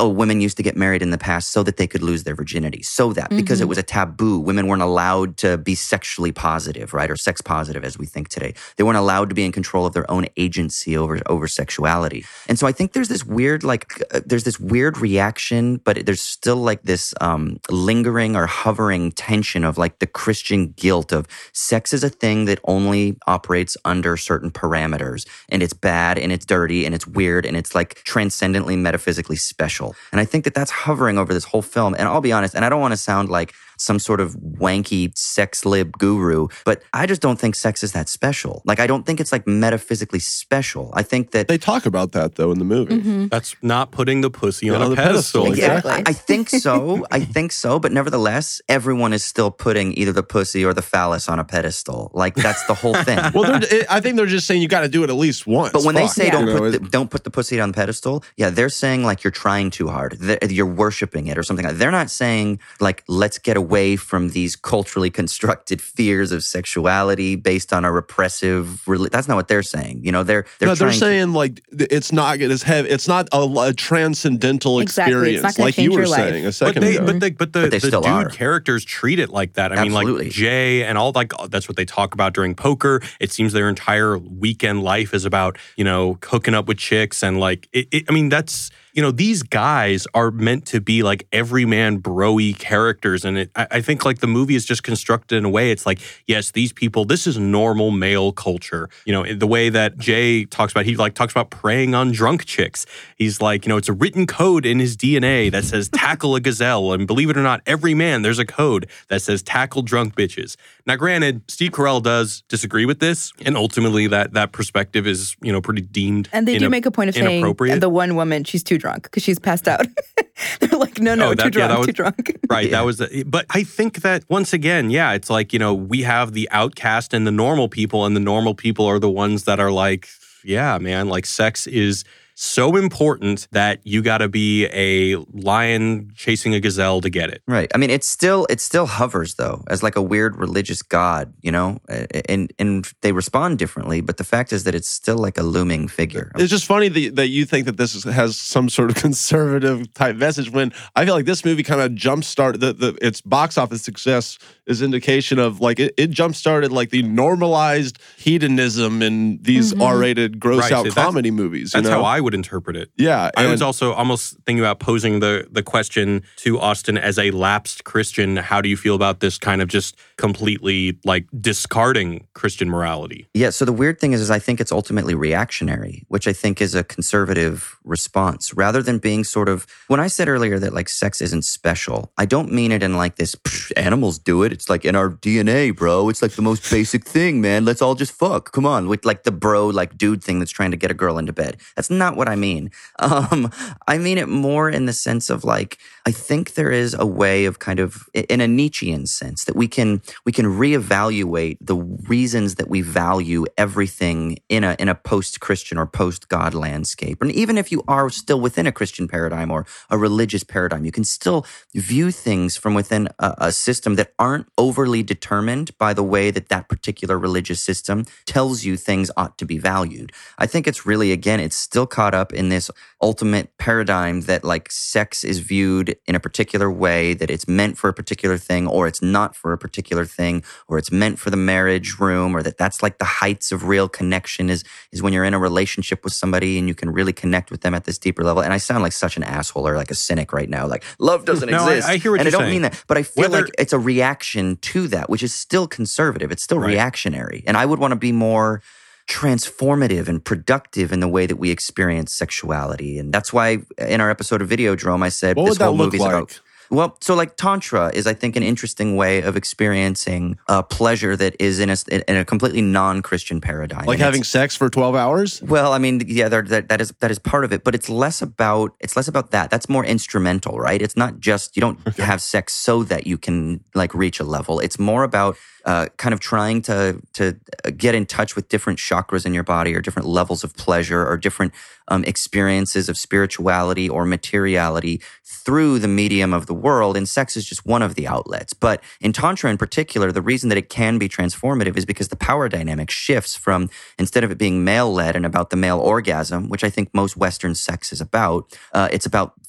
oh, women used to get married in the past so that they could lose their virginity. So that, mm-hmm. because it was a taboo, women weren't allowed to be sexually positive, right? Or sex positive as we think today. They weren't allowed to be in control of their own agency over, over sexuality. And so I think there's this weird, like, uh, there's this weird reaction, but there's still like this um, lingering or hovering tension of like the Christian guilt of sex is a thing that only operates under certain parameters. And it's bad and it's dirty and it's weird and it's like transcendently metaphysically special. And I think that that's hovering over this whole film. And I'll be honest, and I don't want to sound like some sort of wanky sex lib guru, but I just don't think sex is that special. Like, I don't think it's like metaphysically special. I think that they talk about that though in the movie. Mm-hmm. That's not putting the pussy on yeah, a the pedestal. pedestal. Yeah, Exactly. I, I think so. I think so. But nevertheless, everyone is still putting either the pussy or the phallus on a pedestal. Like, that's the whole thing. Well, it, I think they're just saying you got to do it at least once. But when Fuck. they say Yeah. don't You know, put the, it's- don't put the pussy on the pedestal, yeah, they're saying like you're trying too hard. They're, you're worshiping it or something. They're not saying like let's get away from these culturally constructed fears of sexuality based on a repressive. That's not what they're saying. You know, they're they're no, they're trying saying like it's not as heavy. It's not a, a transcendental Exactly. It's experience not gonna like you change were your life. saying a But second they, ago. but, they, but the, But they the still dude are. characters treat it like that. I Absolutely. mean, like Jay and all like that's what they talk about during poker. It seems their entire weekend life is about, you know, hooking up with chicks and like it, it, I mean, that's, you know, these guys are meant to be like everyman bro-y characters. And it, I, I think like the movie is just constructed in a way. It's like, yes, these people, this is normal male culture. You know, the way that Jay talks about, he like talks about preying on drunk chicks. He's like, you know, it's a written code in his D N A that says tackle a gazelle. And believe it or not, every man, there's a code that says tackle drunk bitches. Now, granted, Steve Carell does disagree with this. And ultimately that that perspective is, you know, pretty deemed And they do ina- make a point of saying inappropriate. the one woman, she's too drunk because she's passed out. They're like, no, no, Oh, too that- yeah, drunk, that was- too drunk. Right. Yeah. That was the, but I think that once again, yeah, it's like, you know, we have the outcast and the normal people, and the normal people are the ones that are like, yeah, man, like sex is so important that you got to be a lion chasing a gazelle to get it. Right. I mean, it's still it still hovers though as like a weird religious god, you know, and and they respond differently. But the fact is that it's still like a looming figure. It's just funny that, that you think that this is, has some sort of conservative type message when I feel like this movie kind of jumpstarted the, the its box office success is indication of like it, it jumpstarted like the normalized hedonism in these Mhm. R-rated gross Right, out see, that's- comedy movies. You That's know? how I would interpret it. Yeah, I and- was also almost thinking about posing the the question to Austin as a lapsed Christian. How do you feel about this kind of just completely like discarding Christian morality? Yeah, so the weird thing is, is I think it's ultimately reactionary, which I think is a conservative response, rather than being sort of, when I said earlier that like sex isn't special, I don't mean it in like this, animals do it, it's like in our D N A, bro, it's like the most basic thing, man, let's all just fuck, come on, with like the bro, like dude thing that's trying to get a girl into bed. That's not what I mean. Um, I mean it more in the sense of like, I think there is a way of kind of, in a Nietzschean sense, that we can we can reevaluate the reasons that we value everything in a in a post-Christian or post-God landscape. And even if you are still within a Christian paradigm or a religious paradigm, you can still view things from within a, a system that aren't overly determined by the way that that particular religious system tells you things ought to be valued. I think it's really, again, it's still caught up in this ultimate paradigm that like sex is viewed in a particular way, that it's meant for a particular thing, or it's not for a particular thing, or it's meant for the marriage room, or that that's like the heights of real connection is is when you're in a relationship with somebody and you can really connect with them at this deeper level. And I sound like such an asshole or like a cynic right now, like love doesn't No, I- exist. I hear what and you're I don't saying. mean that, but I feel Whether- like it's a reaction to that, which is still conservative. It's still Right. reactionary. And I would want to be more transformative and productive in the way that we experience sexuality. And that's why in our episode of Videodrome, I said What this would that whole look movie's like? about. Well, so like Tantra is, I think, an interesting way of experiencing a pleasure that is in a, in a completely non-Christian paradigm. like And having it's- sex for twelve hours. well, I mean, yeah, there, that, that is that is part of it, but it's less about it's less about that. That's more instrumental, right? It's not just you don't have sex so that you can like reach a level. It's more about uh, kind of trying to to get in touch with different chakras in your body, or different levels of pleasure, or different um, experiences of spirituality or materiality through the medium of the world. And sex is just one of the outlets. But in Tantra in particular, the reason that it can be transformative is because the power dynamic shifts from, instead of it being male-led and about the male orgasm, which I think most Western sex is about, uh, it's about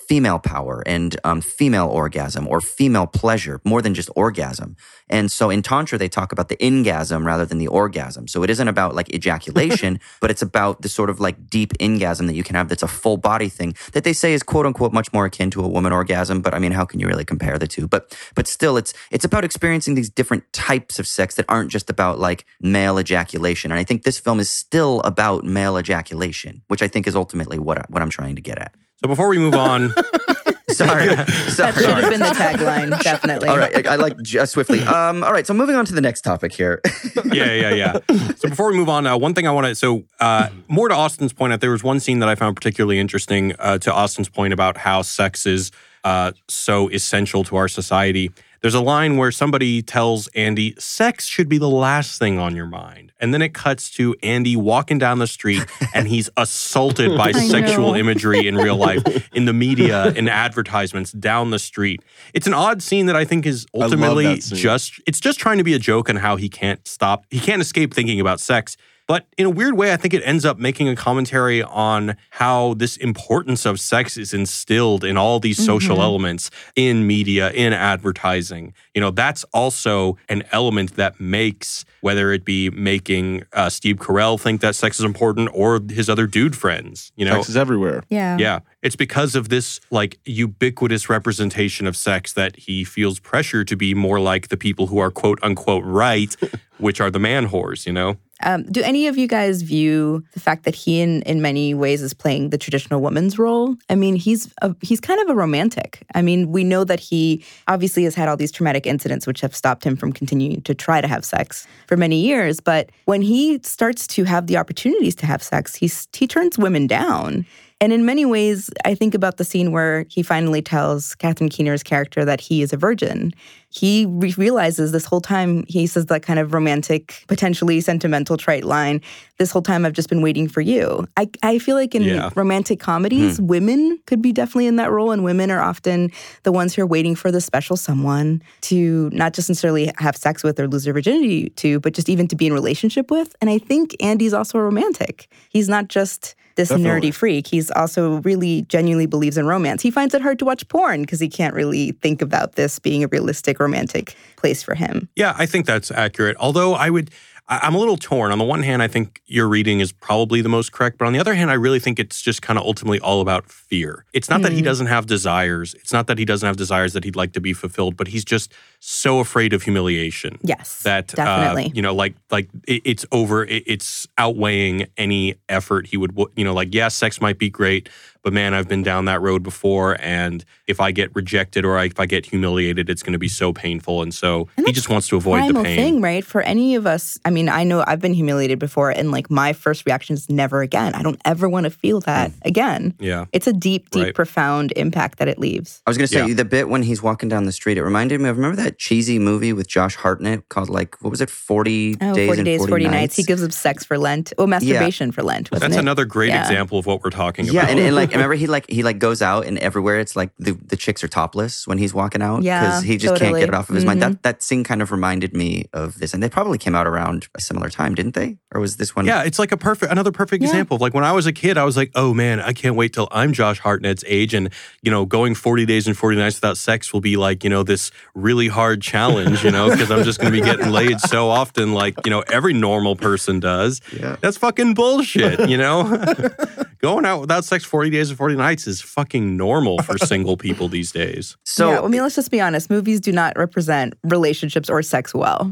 female power and um, female orgasm or female pleasure more than just orgasm. And so in Tantra, they talk about the ingasm rather than the orgasm. So it isn't about like ejaculation, but it's about the sort of like deep ingasm that you can have that's a full body thing that they say is quote unquote much more akin to a woman orgasm. But I mean, how can you really compare the two? But but still, it's it's about experiencing these different types of sex that aren't just about like male ejaculation. And I think this film is still about male ejaculation, which I think is ultimately what, I, what I'm trying to get at. So before we move on... Sorry. Sorry. That should have been the tagline, definitely. All right, I, I like just swiftly. Um, all right, so moving on to the next topic here. yeah, yeah, yeah. So before we move on, uh, one thing I want to, so uh, more to Austin's point, out there was one scene that I found particularly interesting uh, to Austin's point about how sex is uh, so essential to our society. There's a line where somebody tells Andy, sex should be the last thing on your mind. And then it cuts to Andy walking down the street and he's assaulted by sexual imagery in real life, in the media, in advertisements, down the street. It's an odd scene that I think is ultimately just, it's just trying to be a joke on how he can't stop, he can't escape thinking about sex. But in a weird way, I think it ends up making a commentary on how this importance of sex is instilled in all these social mm-hmm. elements, in media, in advertising. You know, that's also an element that makes, whether it be making uh, Steve Carell think that sex is important or his other dude friends, you know. Sex is everywhere. Yeah. Yeah. It's because of this like ubiquitous representation of sex that he feels pressure to be more like the people who are quote unquote right, which are the man whores, you know? Um, do any of you guys view the fact that he, in, in many ways, is playing the traditional woman's role? I mean, he's a, he's kind of a romantic. I mean, we know that he obviously has had all these traumatic incidents which have stopped him from continuing to try to have sex for many years. But when he starts to have the opportunities to have sex, he's, he turns women down. And in many ways, I think about the scene where he finally tells Catherine Keener's character that he is a virgin. He re- realizes this whole time, he says that kind of romantic, potentially sentimental, trite line, this whole time I've just been waiting for you. I, I feel like in yeah. romantic comedies, hmm. women could be definitely in that role, and women are often the ones who are waiting for the special someone to not just necessarily have sex with or lose their virginity to, but just even to be in relationship with. And I think Andy's also a romantic. He's not just this Definitely. nerdy freak. He's also really genuinely believes in romance. He finds it hard to watch porn because he can't really think about this being a realistic romantic place for him. Yeah, I think that's accurate. Although I would, I'm a little torn. On the one hand, I think your reading is probably the most correct. But on the other hand, I really think it's just kind of ultimately all about fear. It's not mm. that he doesn't have desires. It's not that he doesn't have desires that he'd like to be fulfilled, but he's just so afraid of humiliation. Yes, that, definitely. Uh, you know, like, like it, it's over, it, it's outweighing any effort he would, you know, like, yeah, sex might be great, but man, I've been down that road before, and if I get rejected or if I get humiliated, it's going to be so painful. And so and he just wants to avoid the pain. Thing, right? For any of us, I mean, I know I've been humiliated before, and like my first reaction is never again. I don't ever want to feel that mm. again. Yeah, it's a deep, deep, right. profound impact that it leaves. I was going to say yeah. the bit when he's walking down the street. It reminded me of remember that cheesy movie with Josh Hartnett called like what was it, forty oh, days forty and days, forty, forty nights. nights. He gives up sex for Lent. Oh, masturbation yeah. for Lent. Wasn't That's it? another great yeah. example of what we're talking yeah, about. and, and like remember he like he like goes out and everywhere it's like the, the chicks are topless when he's walking out because yeah, he just totally. can't get it off of his mm-hmm. mind. That that scene kind of reminded me of this, and they probably came out around a similar time, didn't they? Or was this one? Yeah, it's like a perfect another perfect yeah. example of like when I was a kid, I was like, oh man, I can't wait till I'm Josh Hartnett's age, and you know, going forty days and forty nights without sex will be like you know this really hard challenge, you know, because I'm just going to be getting laid so often, like you know every normal person does. Yeah. That's fucking bullshit, you know. Going out without sex forty days and forty nights is fucking normal for single people these days. So, yeah, I mean, let's just be honest. Movies do not represent relationships or sex well.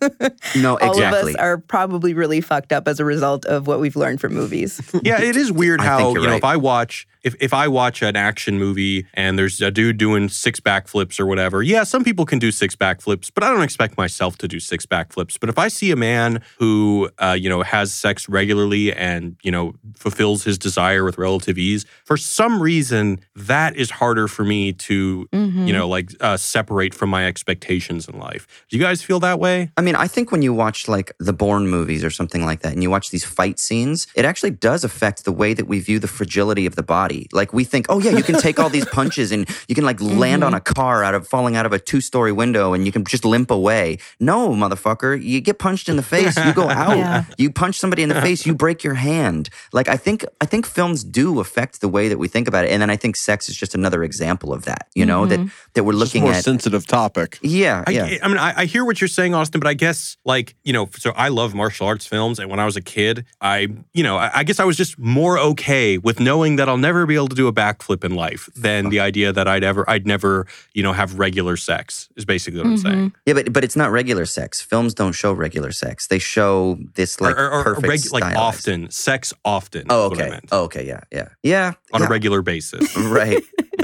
No, exactly. All of us are probably really fucked up as a result of what we've learned from movies. Yeah, it is weird how, you know, right. if I watch if, if I watch an action movie and there's a dude doing six backflips or whatever, yeah, some people can do six backflips, but I don't expect myself to do six backflips. But if I see a man who, uh, you know, has sex regularly and, you know, fulfills his desire with relative ease, for some reason, that is harder for me to, mm-hmm. you know, like uh, separate from my expectations in life. Do you guys feel that way? I mean, I think when you watch like the Bourne movies or something like that and you watch these fight scenes, it actually does affect the way that we view the fragility of the body. Like we think, oh yeah, you can take all these punches and you can like mm-hmm. land on a car out of falling out of a two-story window and you can just limp away. No, motherfucker, you get punched in the face, you go out. Yeah. You punch somebody in the face, you break your hand. Like I think I think films do affect the way that we think about it. And then I think sex is just another example of that, you know, Mm-hmm. that that we're It's just a looking more at. sensitive topic. Yeah, I, yeah. I mean, I, I hear what you're saying, Austin, but I guess, like, you know, so I love martial arts films. And when I was a kid, I, you know, I, I guess I was just more okay with knowing that I'll never be able to do a backflip in life than the idea that I'd ever, I'd never, you know, have regular sex, is basically what I'm saying. Yeah, but but it's not regular sex. Films don't show regular sex. They show this like or, or, or perfect regu- like stylized- often, sex often. Oh, is what I okay. meant. Oh, okay. Yeah, yeah, yeah. On yeah. a regular basis. Right.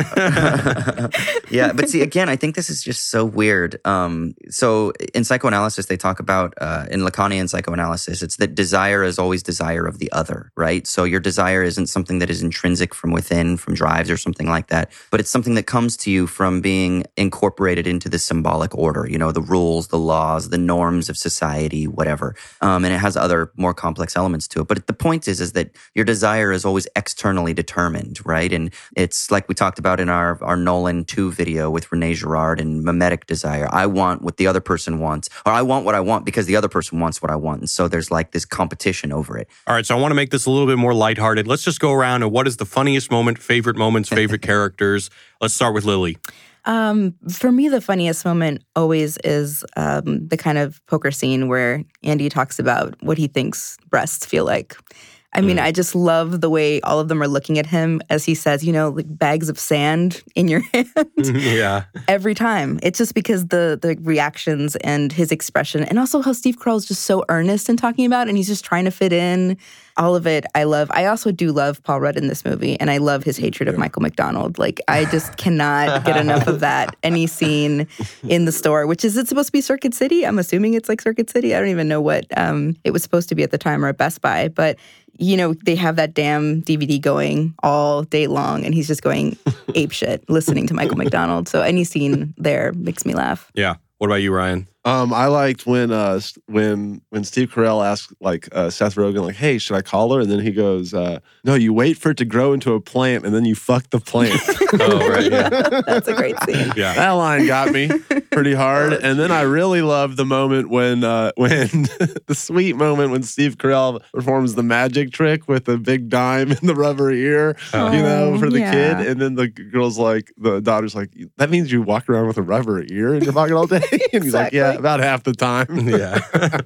Yeah, but see, again, I think this is just so weird. Um, so in psychoanalysis, they talk about, uh, in Lacanian psychoanalysis, it's that desire is always desire of the other, right? So your desire isn't something that is intrinsic from within, from drives or something like that, but it's something that comes to you from being incorporated into the symbolic order, you know, the rules, the laws, the norms of society, whatever. Um, and it has other more complex elements to it. But the point is, is that your desire is always externally determined, right? And it's like we talked about in our, our Nolan two video with Renee Girard and mimetic desire. I want what the other person wants, or I want what I want because the other person wants what I want. And so there's like this competition over it. All right, so I want to make this a little bit more lighthearted. Let's just go around and what is the funniest moment, favorite moments, favorite characters? Let's start with Lily. Um, for me, the funniest moment always is um, the kind of poker scene where Andy talks about what he thinks breasts feel like. I mean, Mm. I just love the way all of them are looking at him as he says, you know, like bags of sand in your hand Yeah. every time. It's just because the the reactions and his expression, and also how Steve Carell is just so earnest in talking about, and he's just trying to fit in. All of it, I love. I also do love Paul Rudd in this movie, and I love his hatred of Michael McDonald. Like, I just cannot get enough of that. Any scene in the store, which is it supposed to be Circuit City? I'm assuming it's like Circuit City. I don't even know what um, it was supposed to be at the time, or at Best Buy, but you know, they have that damn D V D going all day long, and he's just going apeshit listening to Michael McDonald. So any scene there makes me laugh. Yeah. What about you, Ryan? Um, I liked when uh st- when when Steve Carell asked like uh, Seth Rogen like, "Hey, should I call her?" And then he goes, uh, "No, you wait for it to grow into a plant, and then you fuck the plant." Oh, right. Yeah. That's a great scene. Yeah. That line got me pretty hard. And then I really loved the moment when uh, when the sweet moment when Steve Carell performs the magic trick with the big dime in the rubber ear, Oh. you know, for the Yeah. kid. And then the girl's like, the daughter's like, "That means you walk around with a rubber ear in your pocket all day?" And he's like, "Yeah, Exactly. about half the time." Yeah.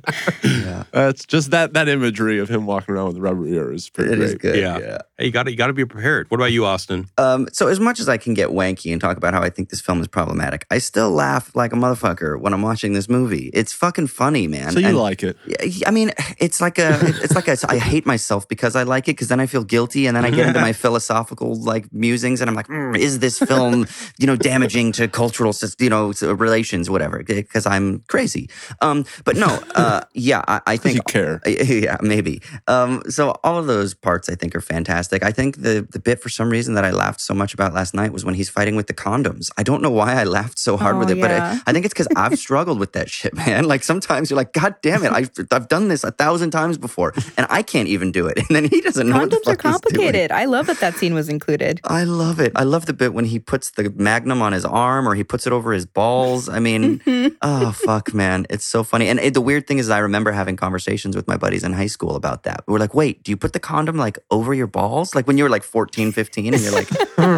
Yeah. That's just that that imagery of him walking around with a rubber ear is pretty It great. is good. Yeah. yeah. Hey, you got to you got to be prepared. What about you, Austin? Um, so as much as I can get wanky and talk about how I think this film is problematic, I still laugh like a motherfucker when I'm watching this movie. It's fucking funny, man. So you And- like it? Yeah, I mean, it's like a, it's like a, I hate myself because I like it, because then I feel guilty, and then I get into my philosophical like musings, and I'm like, mm, is this film, you know, damaging to cultural, sys- you know, s- relations, whatever? Because I'm crazy. Um, but no, uh, yeah, I, I think you care. Yeah, maybe. Um, so all of those parts I think are fantastic. I think the the bit for some reason that I laughed so much about last night was when he's fighting with the condoms. I don't know why I laughed so hard Oh, with it, yeah. but I, I think it's because I've struggled with that shit, man. Like sometimes you're like, God damn it, I've, I've done this a thousand times before, and I can't even do it. And then he doesn't know what the Condoms are fuck he's doing. complicated. I love that that scene was included. I love it. I love the bit when he puts the magnum on his arm or he puts it over his balls. I mean, oh, fuck, man. It's so funny. And it, the weird thing is I remember having conversations with my buddies in high school about that. We were like, wait, do you put the condom like over your balls? Like when you were like fourteen, fifteen and you're like...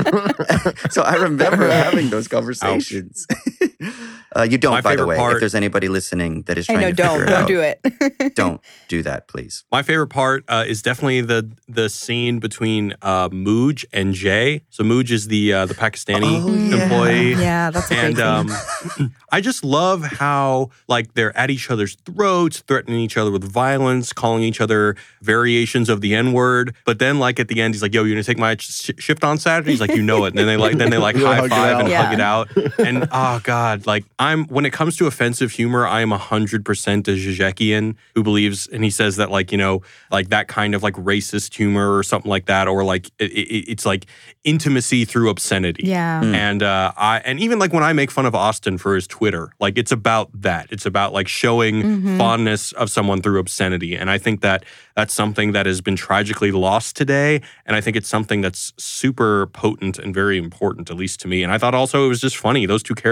So I remember having those conversations. uh, you don't, My by the favorite way. part- If there's anybody listening that is I trying know, to don't, figure it don't out, do it. don't do that, please. My favorite part uh, is definitely the the scene between uh, Mooj and Jay. So Mooj is the uh, the Pakistani Oh, yeah. employee. Yeah, that's a great And scene. um, I just love how like they're at each other's throats, threatening each other with violence, calling each other variations of the N word. But then like at the end, he's like, "Yo, you gonna take my sh- shift on Saturday?" He's like, "You know it." And then they like then they like You high hug it five out. and Yeah. hug it out. And oh god, like I'm when it comes to offensive humor, I am a hundred percent a Zizekian who believes, and he says that like you know like that kind of like racist humor or something like that, or like it, it, it's like intimacy through obscenity. Yeah. Mm. And uh, I and even like when I make fun of Austin for his Twitter, like it's about that. It's about like showing Mhm. fondness of someone through obscenity. And I think that that's something that has been tragically lost today. And I think it's something that's super potent and very important, at least to me. And I thought also it was just funny. Those two characters going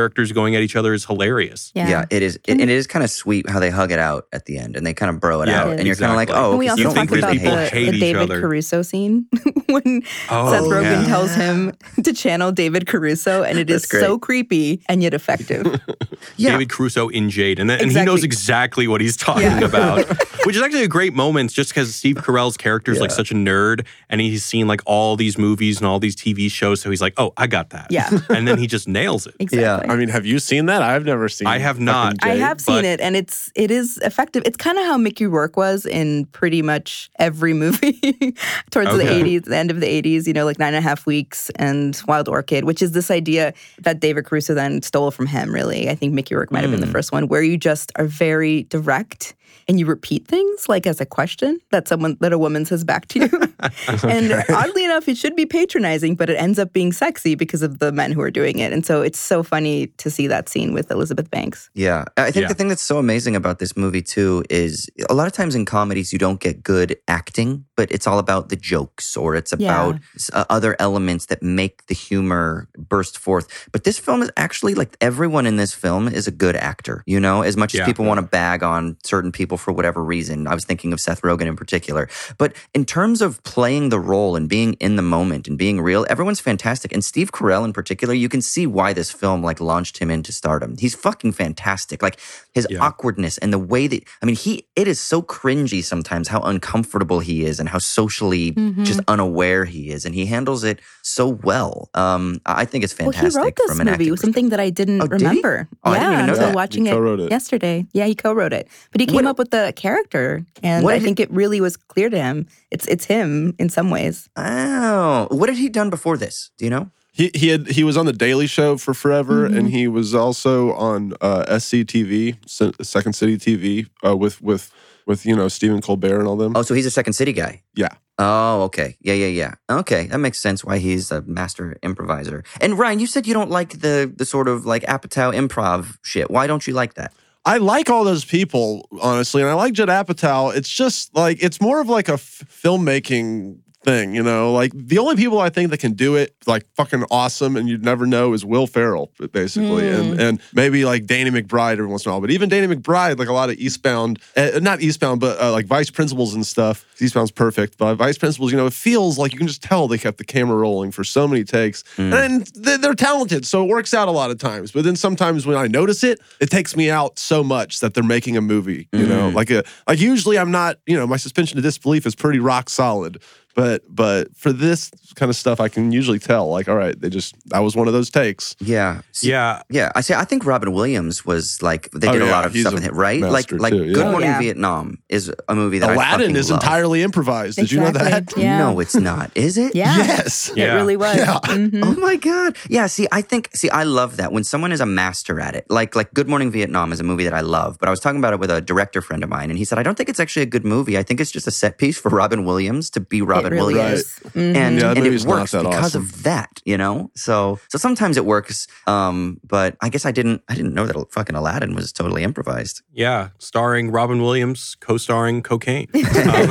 going at each other is hilarious. Yeah. Yeah, it is. It, and it is kind of sweet how they hug it out at the end and they kind of bro it Yeah, out. And you're kind of like, exactly. oh, Can we okay, also so you talk think these about people the, hate the each David other. Caruso scene when Oh, Seth Rogen yeah. tells him to channel David Caruso, and it is That's great. so creepy and yet effective. Yeah. David Caruso in Jade. And, then, and he Exactly. knows exactly what he's talking Yeah. about, which is actually a great moment just because Steve Carell's character is like Yeah. such a nerd and he's seen like all these movies and all these T V shows. So he's like, oh, I got that. Yeah. And then he just nails it. Exactly. I mean, have you seen that? I've never seen. I have not. fucking I Jade. have seen but- it, and it's it is effective. It's kind of how Mickey Rourke was in pretty much every movie towards the Okay. eighties, the end of the eighties. You know, like Nine and a Half Weeks and Wild Orchid, which is this idea that David Caruso then stole from him. Really, I think Mickey Rourke might have been the first one, where you just are very direct and you repeat things like as a question that someone that a woman says back to you. And oddly enough, it should be patronizing, but it ends up being sexy because of the men who are doing it. And so it's so funny to see that scene with Elizabeth Banks. Yeah. I think Yeah. the thing that's so amazing about this movie, too, is a lot of times in comedies, you don't get good acting, but it's all about the jokes or it's about uh, other elements that make the humor burst forth. But this film is actually like everyone in this film is a good actor, you know, as much Yeah. as people want to bag on certain people for whatever reason. I was thinking of Seth Rogen in particular. But in terms of playing the role and being in the moment and being real, everyone's fantastic. And Steve Carell in particular, you can see why this film like launched him into stardom. He's fucking fantastic. Like his Yeah. awkwardness and the way that, I mean, he, it is so cringy sometimes how uncomfortable he is and how socially just unaware he is. And he handles it so well. Um, I think it's fantastic. Well, he wrote this from an movie, acting something that I didn't Oh, did he? remember. Oh, I yeah, didn't even know until that. watching He it, co-wrote it. yesterday. Yeah, he co-wrote it, but he came What- up with the character, and What I did- think it really was clear to him. It's it's him in some ways. Oh, what had he done before this? Do you know? He he had he was on the Daily Show for forever, Mm-hmm. and he was also on uh, S C T V, Se- Second City T V, uh, with with with you know Stephen Colbert and all them. Oh, so he's a Second City guy. Yeah. Oh, okay. Yeah, yeah, yeah. Okay, that makes sense why he's a master improviser. And Ryan, you said you don't like the the sort of like Apatow improv shit. Why don't you like that? I like all those people, honestly, and I like Judd Apatow. It's just like it's more of like a f- filmmaking thing, you know? Like the only people I think that can do it like fucking awesome and you'd never know is Will Ferrell, basically. Mm. And and maybe like Danny McBride every once in a while. But even Danny McBride, like a lot of Eastbound, uh, not Eastbound, but uh, like Vice Principals and stuff. Eastbound's perfect, but Vice Principals, you know, it feels like you can just tell they kept the camera rolling for so many takes. And they- they're talented, so it works out a lot of times. But then sometimes when I notice it, it takes me out so much that they're making a movie, you know? Like a like usually I'm not, you know, my suspension of disbelief is pretty rock solid. But but for this kind of stuff, I can usually tell, like, all right, they just, that was one of those takes. Yeah. See, Yeah. Yeah, I say I think Robin Williams was like they Oh, did a yeah, lot of he's stuff a with it, right? Like master like too, yeah. Good Oh, Morning yeah. Vietnam is a movie that I Aladdin fucking is love. entirely improvised. Did you know that? Exactly. Yeah. No, it's not. Is it? Yeah. Yes. Yeah. It really was. Yeah. Mhm. Oh my god. Yeah, see, I think see I love that when someone is a master at it. Like like Good Morning Vietnam is a movie that I love, but I was talking about it with a director friend of mine and he said I don't think it's actually a good movie. I think it's just a set piece for Robin Williams to be Robin It really Williams. is. Mhm. And, Yeah, that and movie's it not works that because awesome. of that, you know? So so sometimes it works. Um, but I guess I didn't I didn't know that fucking Aladdin was totally improvised. Yeah. Starring Robin Williams, co-starring Cocaine. Um,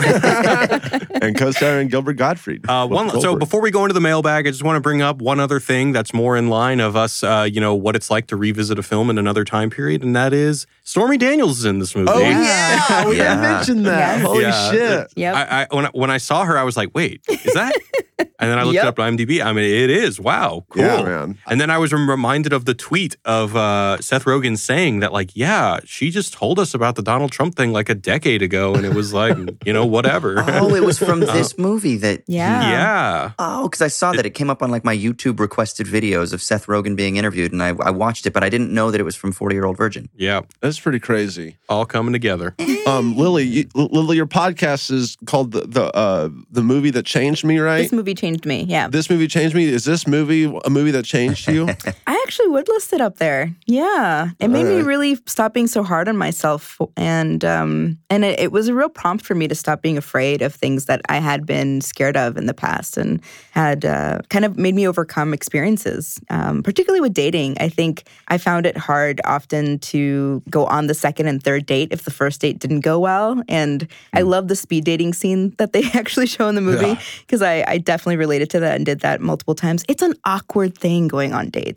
And co-starring Gilbert Gottfried. Uh, with one, so Goldberg. before we go into the mailbag, I just want to bring up one other thing that's more in line of us, uh, you know, what it's like to revisit a film in another time period, and that is Stormy Daniels is in this movie. Oh, yeah. We Yeah. didn't mention that. Yes. Holy Yeah. shit. Yep. I, I when I, when I saw her, I was like, "Wait, is that?" And then I looked Yep. it up on IMDb. I mean, it is. Wow, cool. Yeah, man. And then I was reminded of the tweet of uh, Seth Rogen saying that, like, yeah, she just told us about the Donald Trump thing like a decade ago, and it was like, you know, whatever. Oh, it was from this movie that Yeah. yeah. Oh, because I saw that it came up on like my YouTube requested videos of Seth Rogen being interviewed, and I, I watched it, but I didn't know that it was from forty Year Old Virgin. Yeah. That's pretty crazy. All coming together. Um, Lily, you, Lily, your podcast is called the the uh, the movie that changed me, right? This movie changed me. Yeah. This movie changed me. Is this movie a movie that changed you? I actually would list it up there. Yeah, it made me Alright. really stop being so hard on myself, and um, and it, it was a real prompt for me to stop being afraid of things that I had been scared of in the past, and had uh, kind of made me overcome experiences, um, particularly with dating. I think I found it hard often to go on the second and third date if the first date didn't go well, and I love the speed dating scene that they actually show in the movie because I, I definitely related to that and did that multiple times. It's an awkward thing going on dates, and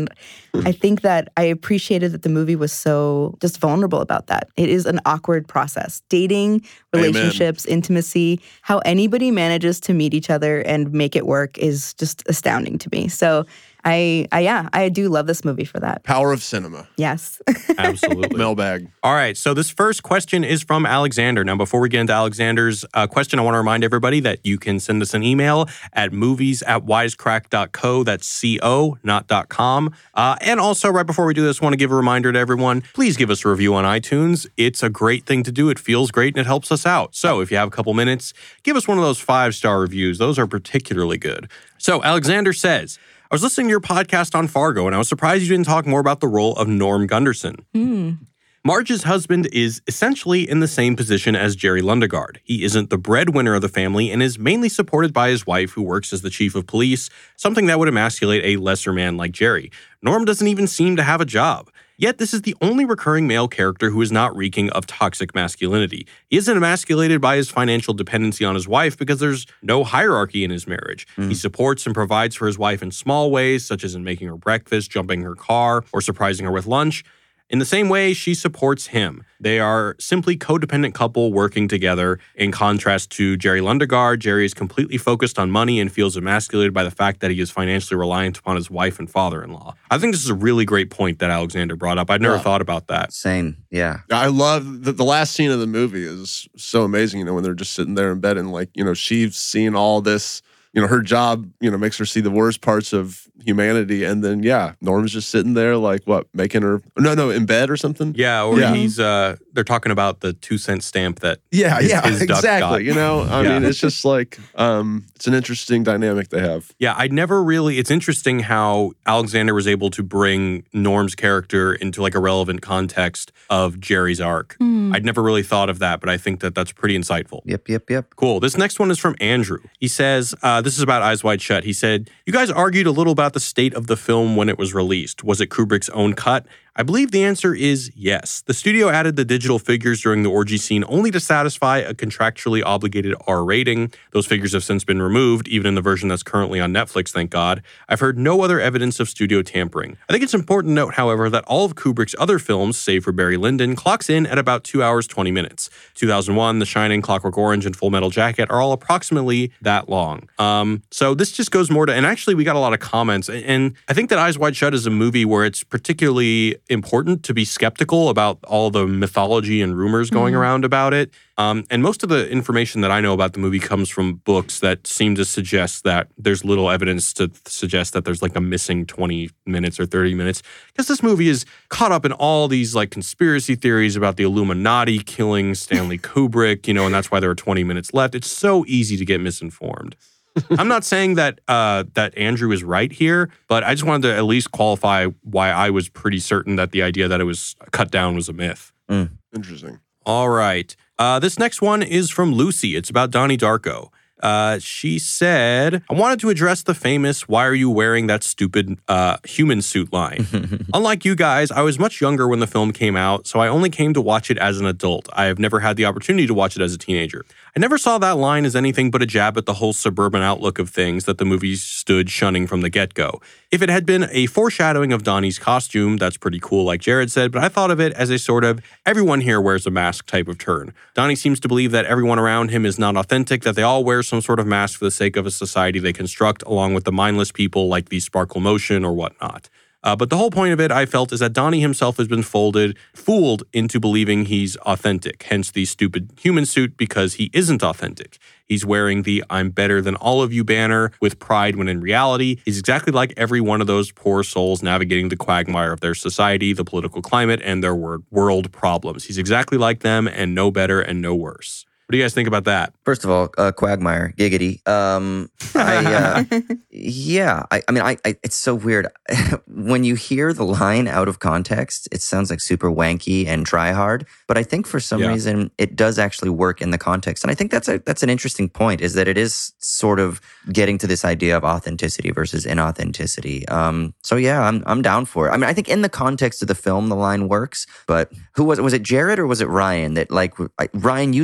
And I think that I appreciated that the movie was so just vulnerable about that. It is an awkward process. Dating, relationships, Amen. Intimacy, how anybody manages to meet each other and make it work is just astounding to me. So I, I yeah, I do love this movie for that. Power of cinema. Yes. Absolutely. Mailbag. All right, so this first question is from Alexander. Now, before we get into Alexander's uh, question, I want to remind everybody that you can send us an email at movies at wisecrack dot co. That's C O, not .com. Uh, and also, right before we do this, I want to give a reminder to everyone, please give us a review on iTunes. It's a great thing to do. It feels great and it helps us out. So if you have a couple minutes, give us one of those five-star reviews. Those are particularly good. So Alexander says, I was listening to your podcast on Fargo, and I was surprised you didn't talk more about the role of Norm Gunderson. Mm. Marge's husband is essentially in the same position as Jerry Lundegaard. He isn't the breadwinner of the family and is mainly supported by his wife, who works as the chief of police, something that would emasculate a lesser man like Jerry. Norm doesn't even seem to have a job. Yet this is the only recurring male character who is not reeking of toxic masculinity. He isn't emasculated by his financial dependency on his wife because there's no hierarchy in his marriage. Mm. He supports and provides for his wife in small ways, such as in making her breakfast, jumping her car, or surprising her with lunch. In the same way, she supports him. They are simply codependent couple working together. In contrast to Jerry Lundegaard, Jerry is completely focused on money and feels emasculated by the fact that he is financially reliant upon his wife and father-in-law. I think this is a really great point that Alexander brought up. I'd never yeah. thought about that. Same, yeah. I love the, the last scene of the movie is so amazing, you know, when they're just sitting there in bed and like, you know, she's seeing all this. You know, her job, you know, makes her see the worst parts of humanity. And then, yeah, Norm's just sitting there like, what, making her, no, no, in bed or something? Yeah, or yeah. he's, uh, they're talking about the two cent stamp that Yeah, his, yeah, his duck exactly. got. You know, I yeah. mean, it's just like, um, it's an interesting dynamic they have. Yeah, I never really, it's interesting how Alexander was able to bring Norm's character into like a relevant context of Jerry's arc. Mm. I'd never really thought of that, but I think that that's pretty insightful. Yep, yep, yep. Cool. This next one is from Andrew. He says, uh, this is about Eyes Wide Shut. He said, you guys argued a little about the state of the film when it was released. Was it Kubrick's own cut? I believe the answer is yes. The studio added the digital figures during the orgy scene only to satisfy a contractually obligated R rating. Those figures have since been removed, even in the version that's currently on Netflix, thank God. I've heard no other evidence of studio tampering. I think it's important to note, however, that all of Kubrick's other films, save for Barry Lyndon, clocks in at about two hours, twenty minutes. two thousand one, The Shining, Clockwork Orange, and Full Metal Jacket are all approximately that long. Um, so this just goes more to, and actually we got a lot of comments, and I think that Eyes Wide Shut is a movie where it's particularly important to be skeptical about all the mythology and rumors going mm-hmm. around about it. Um, and most of the information that I know about the movie comes from books that seem to suggest that there's little evidence to suggest that there's like a missing twenty minutes or thirty minutes. Because this movie is caught up in all these like conspiracy theories about the Illuminati killing Stanley Kubrick, you know, and that's why there are twenty minutes left. It's so easy to get misinformed. I'm not saying that uh, that Andrew is right here, but I just wanted to at least qualify why I was pretty certain that the idea that it was cut down was a myth. Mm. Interesting. All right. Uh, this next one is from Lucy. It's about Donnie Darko. Uh, she said, I wanted to address the famous, why are you wearing that stupid uh, human suit line? Unlike you guys, I was much younger when the film came out, so I only came to watch it as an adult. I have never had the opportunity to watch it as a teenager. I never saw that line as anything but a jab at the whole suburban outlook of things that the movie stood shunning from the get-go. If it had been a foreshadowing of Donnie's costume, that's pretty cool, like Jared said, but I thought of it as a sort of everyone here wears a mask type of turn. Donnie seems to believe that everyone around him is not authentic, that they all wear some sort of mask for the sake of a society they construct, along with the mindless people like the Sparkle Motion or whatnot. Uh, but the whole point of it, I felt, is that Donnie himself has been folded, fooled into believing he's authentic, hence the stupid human suit, because he isn't authentic. He's wearing the I'm better than all of you banner with pride, when in reality, he's exactly like every one of those poor souls navigating the quagmire of their society, the political climate, and their world problems. He's exactly like them and no better and no worse. What do you guys think about that? First of all, uh, quagmire, giggity. Um, I, uh, yeah, I, I mean, I, I, it's so weird. When you hear the line out of context, it sounds like super wanky and try hard. But I think for some yeah. reason, it does actually work in the context. And I think that's a that's an interesting point, is that it is sort of getting to this idea of authenticity versus inauthenticity. Um, so yeah, I'm I'm down for it. I mean, I think in the context of the film, the line works. But who was it? Was it Jared or was it Ryan that like, Ryan, you liked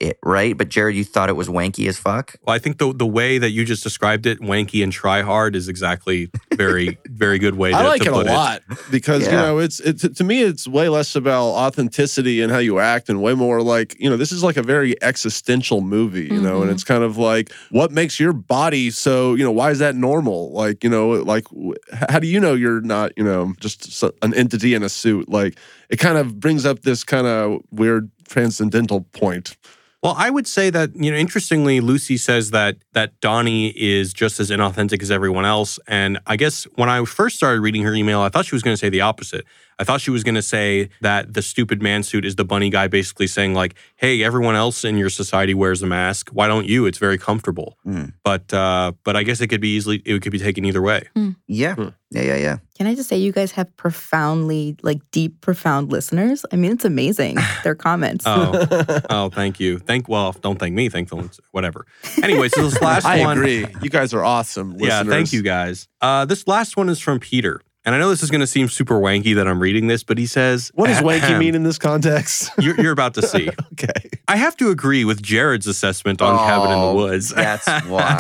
it, right? But Jared, you thought it was wanky as fuck? Well, I think the the way that you just described it, wanky and try hard, is exactly very, very good way to, I like to it a put lot because, you Yeah. know, it's it, to me, it's way less about authenticity and how you act and way more like, you know, this is like a very existential movie, you know, and Mhm. it's kind of like, what makes your body so, you know, why is that normal? Like, you know, like, w- how do you know you're not, you know, just so- an entity in a suit? Like, it kind of brings up this kind of weird transcendental point. Well, I would say that, you know, interestingly, Lucy says that that Donnie is just as inauthentic as everyone else. And I guess when I first started reading her email, I thought she was going to say the opposite. I thought she was going to say that the stupid man suit is the bunny guy basically saying like, hey, everyone else in your society wears a mask. Why don't you? It's very comfortable. Mm. But uh, but I guess it could be easily, it could be taken either way. Yeah. Hmm. Yeah, yeah, yeah. Can I just say you guys have profoundly, like deep, profound listeners? I mean, it's amazing, their comments. Oh, oh, thank you. Thank, well, don't thank me. Thank them, whatever. Anyway, so this last I one. agree. You guys are awesome. Yeah, listeners. thank you guys. Uh, this last one is from Peter. And I know this is going to seem super wanky that I'm reading this, but he says, What does wanky ahem. mean in this context? You're, you're about to see. Okay. I have to agree with Jared's assessment on Cabin in the Oh, Woods. That's why.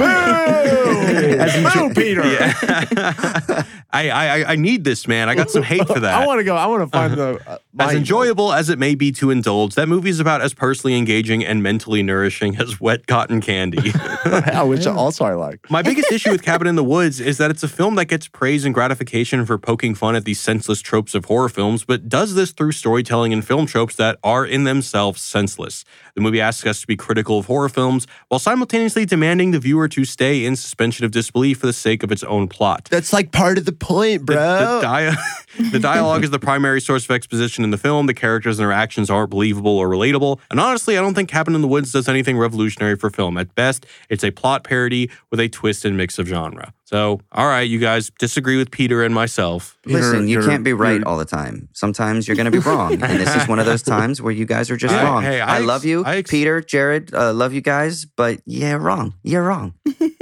Boo! Boo, Peter. Yeah. I, I I need this, man. I got some hate for that. I want to go. I want to find the. Uh, As my- enjoyable as it may be to indulge, that movie is about as personally engaging and mentally nourishing as wet cotton candy. Yeah, which also I like. My biggest issue with Cabin in the Woods is that it's a film that gets praise and gratification for poking fun at these senseless tropes of horror films, but does this through storytelling and film tropes that are in themselves senseless. The movie asks us to be critical of horror films while simultaneously demanding the viewer to stay in suspension of disbelief for the sake of its own plot. That's like part of the point, The, bro. the, dia- the dialogue is the primary source of exposition in the film. The characters and their actions aren't believable or relatable. And honestly, I don't think Cabin in the Woods does anything revolutionary for film. At best, it's a plot parody with a twist and mix of genre. So, all right, you guys disagree with Peter and myself. Listen, you You're- can't be right you're- all the time. Sometimes you're going to be wrong. And this is one of those times where you guys are just I- wrong. hey, I, I love you, I ex- Peter, Jared, uh, love you guys, but yeah, wrong. You're wrong.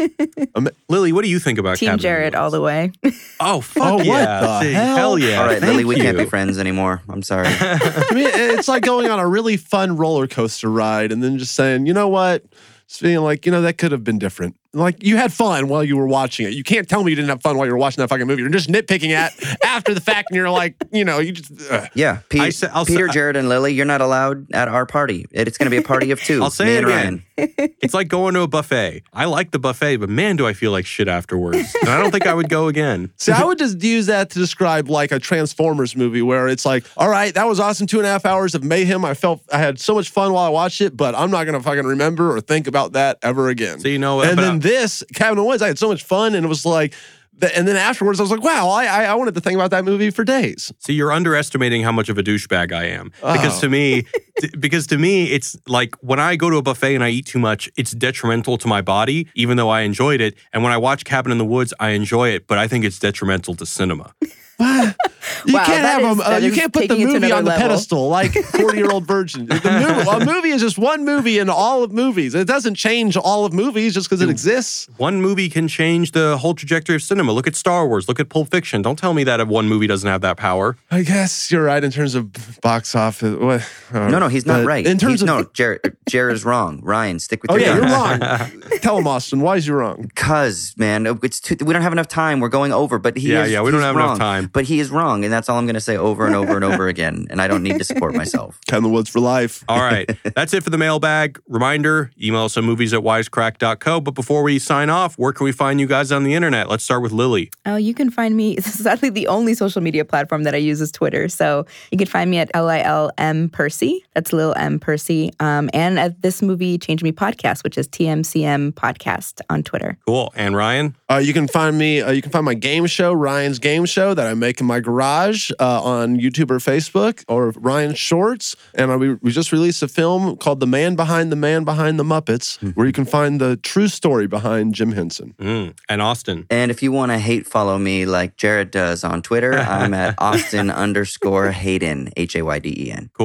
Lily, what do you think about Team Cabin Jared in the all the way. Woods? Oh, fuck Oh, what yeah. the See, hell? yeah. all right, Thank Lily, we can't you. be friends anymore. I'm sorry. I mean, it's like going on a really fun roller coaster ride and then just saying, you know what? Just being like, you know, that could have been different. Like, you had fun while you were watching it. You can't tell me you didn't have fun while you were watching that fucking movie. You're just nitpicking at after the fact, and you're like, you know, you just. Ugh. Yeah, Pe- I say- I'll say- Peter, Jared, and Lily, you're not allowed at our party. It- It's going to be a party of two. I'll say me it and again. Ryan. It's like going to a buffet. I like the buffet, but man, do I feel like shit afterwards. And I don't think I would go again. See, I would just use that to describe like a Transformers movie where it's like, all right, that was awesome. Two and a half hours of mayhem. I felt I had so much fun while I watched it, but I'm not going to fucking remember or think about that ever again. So you know, and but then I- this, Cabin in the Woods, I had so much fun, and it was like, th- and then afterwards, I was like, wow, I, I I wanted to think about that movie for days. See, you're underestimating how much of a douchebag I am. Because Oh. to me, t- because to me, it's like when I go to a buffet and I eat too much, it's detrimental to my body, even though I enjoyed it. And when I watch Cabin in the Woods, I enjoy it, but I think it's detrimental to cinema. What? You Wow, can't that have is- a, uh, that you is can't put the taking it to movie another on the level. pedestal like forty-year-old virgin. The movie, a movie is just one movie in all of movies. It doesn't change all of movies just because it exists. One movie can change the whole trajectory of cinema. Look at Star Wars. Look at Pulp Fiction. Don't tell me that one movie doesn't have that power. I guess you're right in terms of box office. What? uh, No, no, he's not but right. In terms He's- of no, Jared, Jared is wrong. Ryan, stick with oh your yeah, you're guns. wrong. Tell him, Austin. Why is you wrong? Because, man, it's too, we don't have enough time. We're going over, but he Yeah, is yeah, we don't he's have enough wrong. time. But he is wrong, and that's all I'm going to say over and over and over again. And I don't need to support myself. Cabin in the Woods for life. All right. That's it for the mailbag. Reminder, email us at movies at wisecrack dot co. But before we sign off, where can we find you guys on the internet? Let's start with Lily. Oh, you can find me. Sadly, the only social media platform that I use is Twitter. So you can find me at L I L M Percy. That's Lil M Percy. Um, and at This Movie Changed Me podcast, which is T M C M podcast on Twitter. Cool. And Ryan? Uh, you can find me. Uh, you can find my game show, Ryan's Game Show, that I make in my garage uh, on YouTube or Facebook, or Ryan Shorts. And uh, we, we just released a film called "The Man Behind the Man Behind the Muppets," where you can find the true story behind Jim Henson. Mm. And Austin. And if you want to hate follow me like Jared does on Twitter, I'm at Austin underscore Hayden, H A Y D E N. Cool.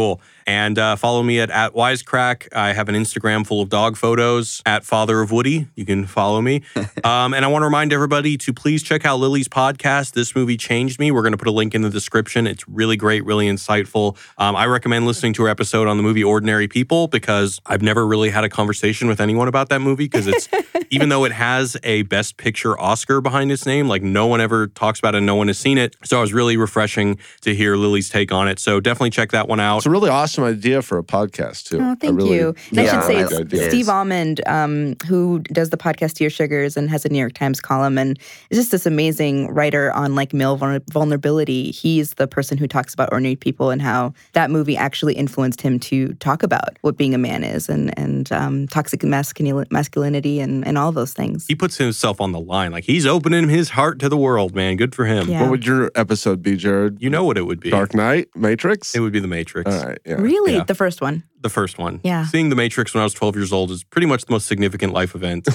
And uh, follow me at, at Wisecrack. I have an Instagram full of dog photos at Father of Woody. You can follow me. um, and I want to remind everybody to please check out Lily's podcast, This Movie Changed Me. We're going to put a link in the description. It's really great, really insightful. Um, I recommend listening to her episode on the movie Ordinary People because I've never really had a conversation with anyone about that movie because it's, even though it has a Best Picture Oscar behind its name, like no one ever talks about it and no one has seen it. So it was really refreshing to hear Lily's take on it. So definitely check that one out. It's a really awesome idea for a podcast, too. Oh, thank really, you. And yeah, I should say I it's like it. Steve Almond, um, who does the podcast Dear Sugars and has a New York Times column and is just this amazing writer on like male vulnerability. He's the person who talks about Ordinary People and how that movie actually influenced him to talk about what being a man is and, and um, toxic masculin- masculinity and, and all those things. He puts himself on the line. Like he's opening his heart to the world, man. Good for him. Yeah. What would your episode be, Jared? You know what it would be. Dark Knight? Matrix? It would be The Matrix. All right, yeah. Really? Yeah. The first one? The first one. Yeah. Seeing The Matrix when I was twelve years old is pretty much the most significant life event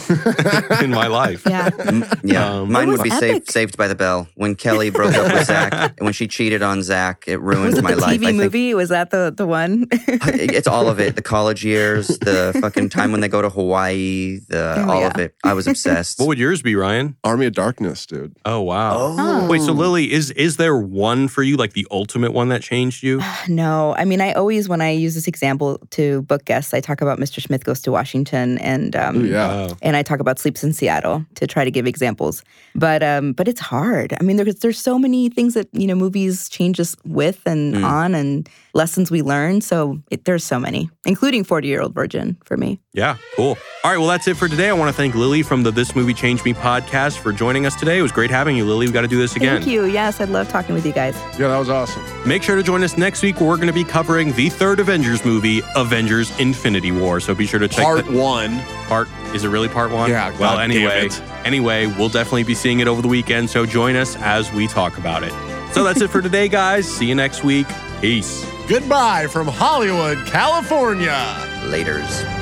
in my life. Yeah. Mm, yeah, Um, mine It would was be epic. saved, saved by the Bell. When Kelly broke up with Zach, and when she cheated on Zach, it ruined Was it my the life. T V I think movie? Was that the, the one? it's all of it. The college years, the fucking time when they go to Hawaii, the Oh, all yeah. of it. I was obsessed. What would yours be, Ryan? Army of Darkness, dude. Oh, wow. Oh. Wait, so Lily, is is there one for you, like the ultimate one that changed you? No. I mean, I always, when I use this example to book guests, I talk about Mister Smith Goes to Washington and um, Ooh, yeah. Oh. and I talk about Sleeps in Seattle to try to give examples. But um, but it's hard. I mean, there's there's so many things that, you know, movies change us with and Mm. on and lessons we learn. So it, there's so many, including forty-Year-Old Virgin for me. Yeah, cool. All right, well, that's it for today. I want to thank Lily from the This Movie Changed Me podcast for joining us today. It was great having you, Lily. We've got to do this again. Thank you. Yes, I'd love talking with you guys. Yeah, that was awesome. Make sure to join us next week where we're going to be covering the third Avengers movie, Avengers Infinity War. So be sure to check Part that. one. Part, is it really part one? Yeah, Well, God damn anyway, it. anyway, we'll definitely be seeing it over the weekend. So join us as we talk about it. So that's it for today, guys. See you next week. Peace. Goodbye from Hollywood, California. Laters.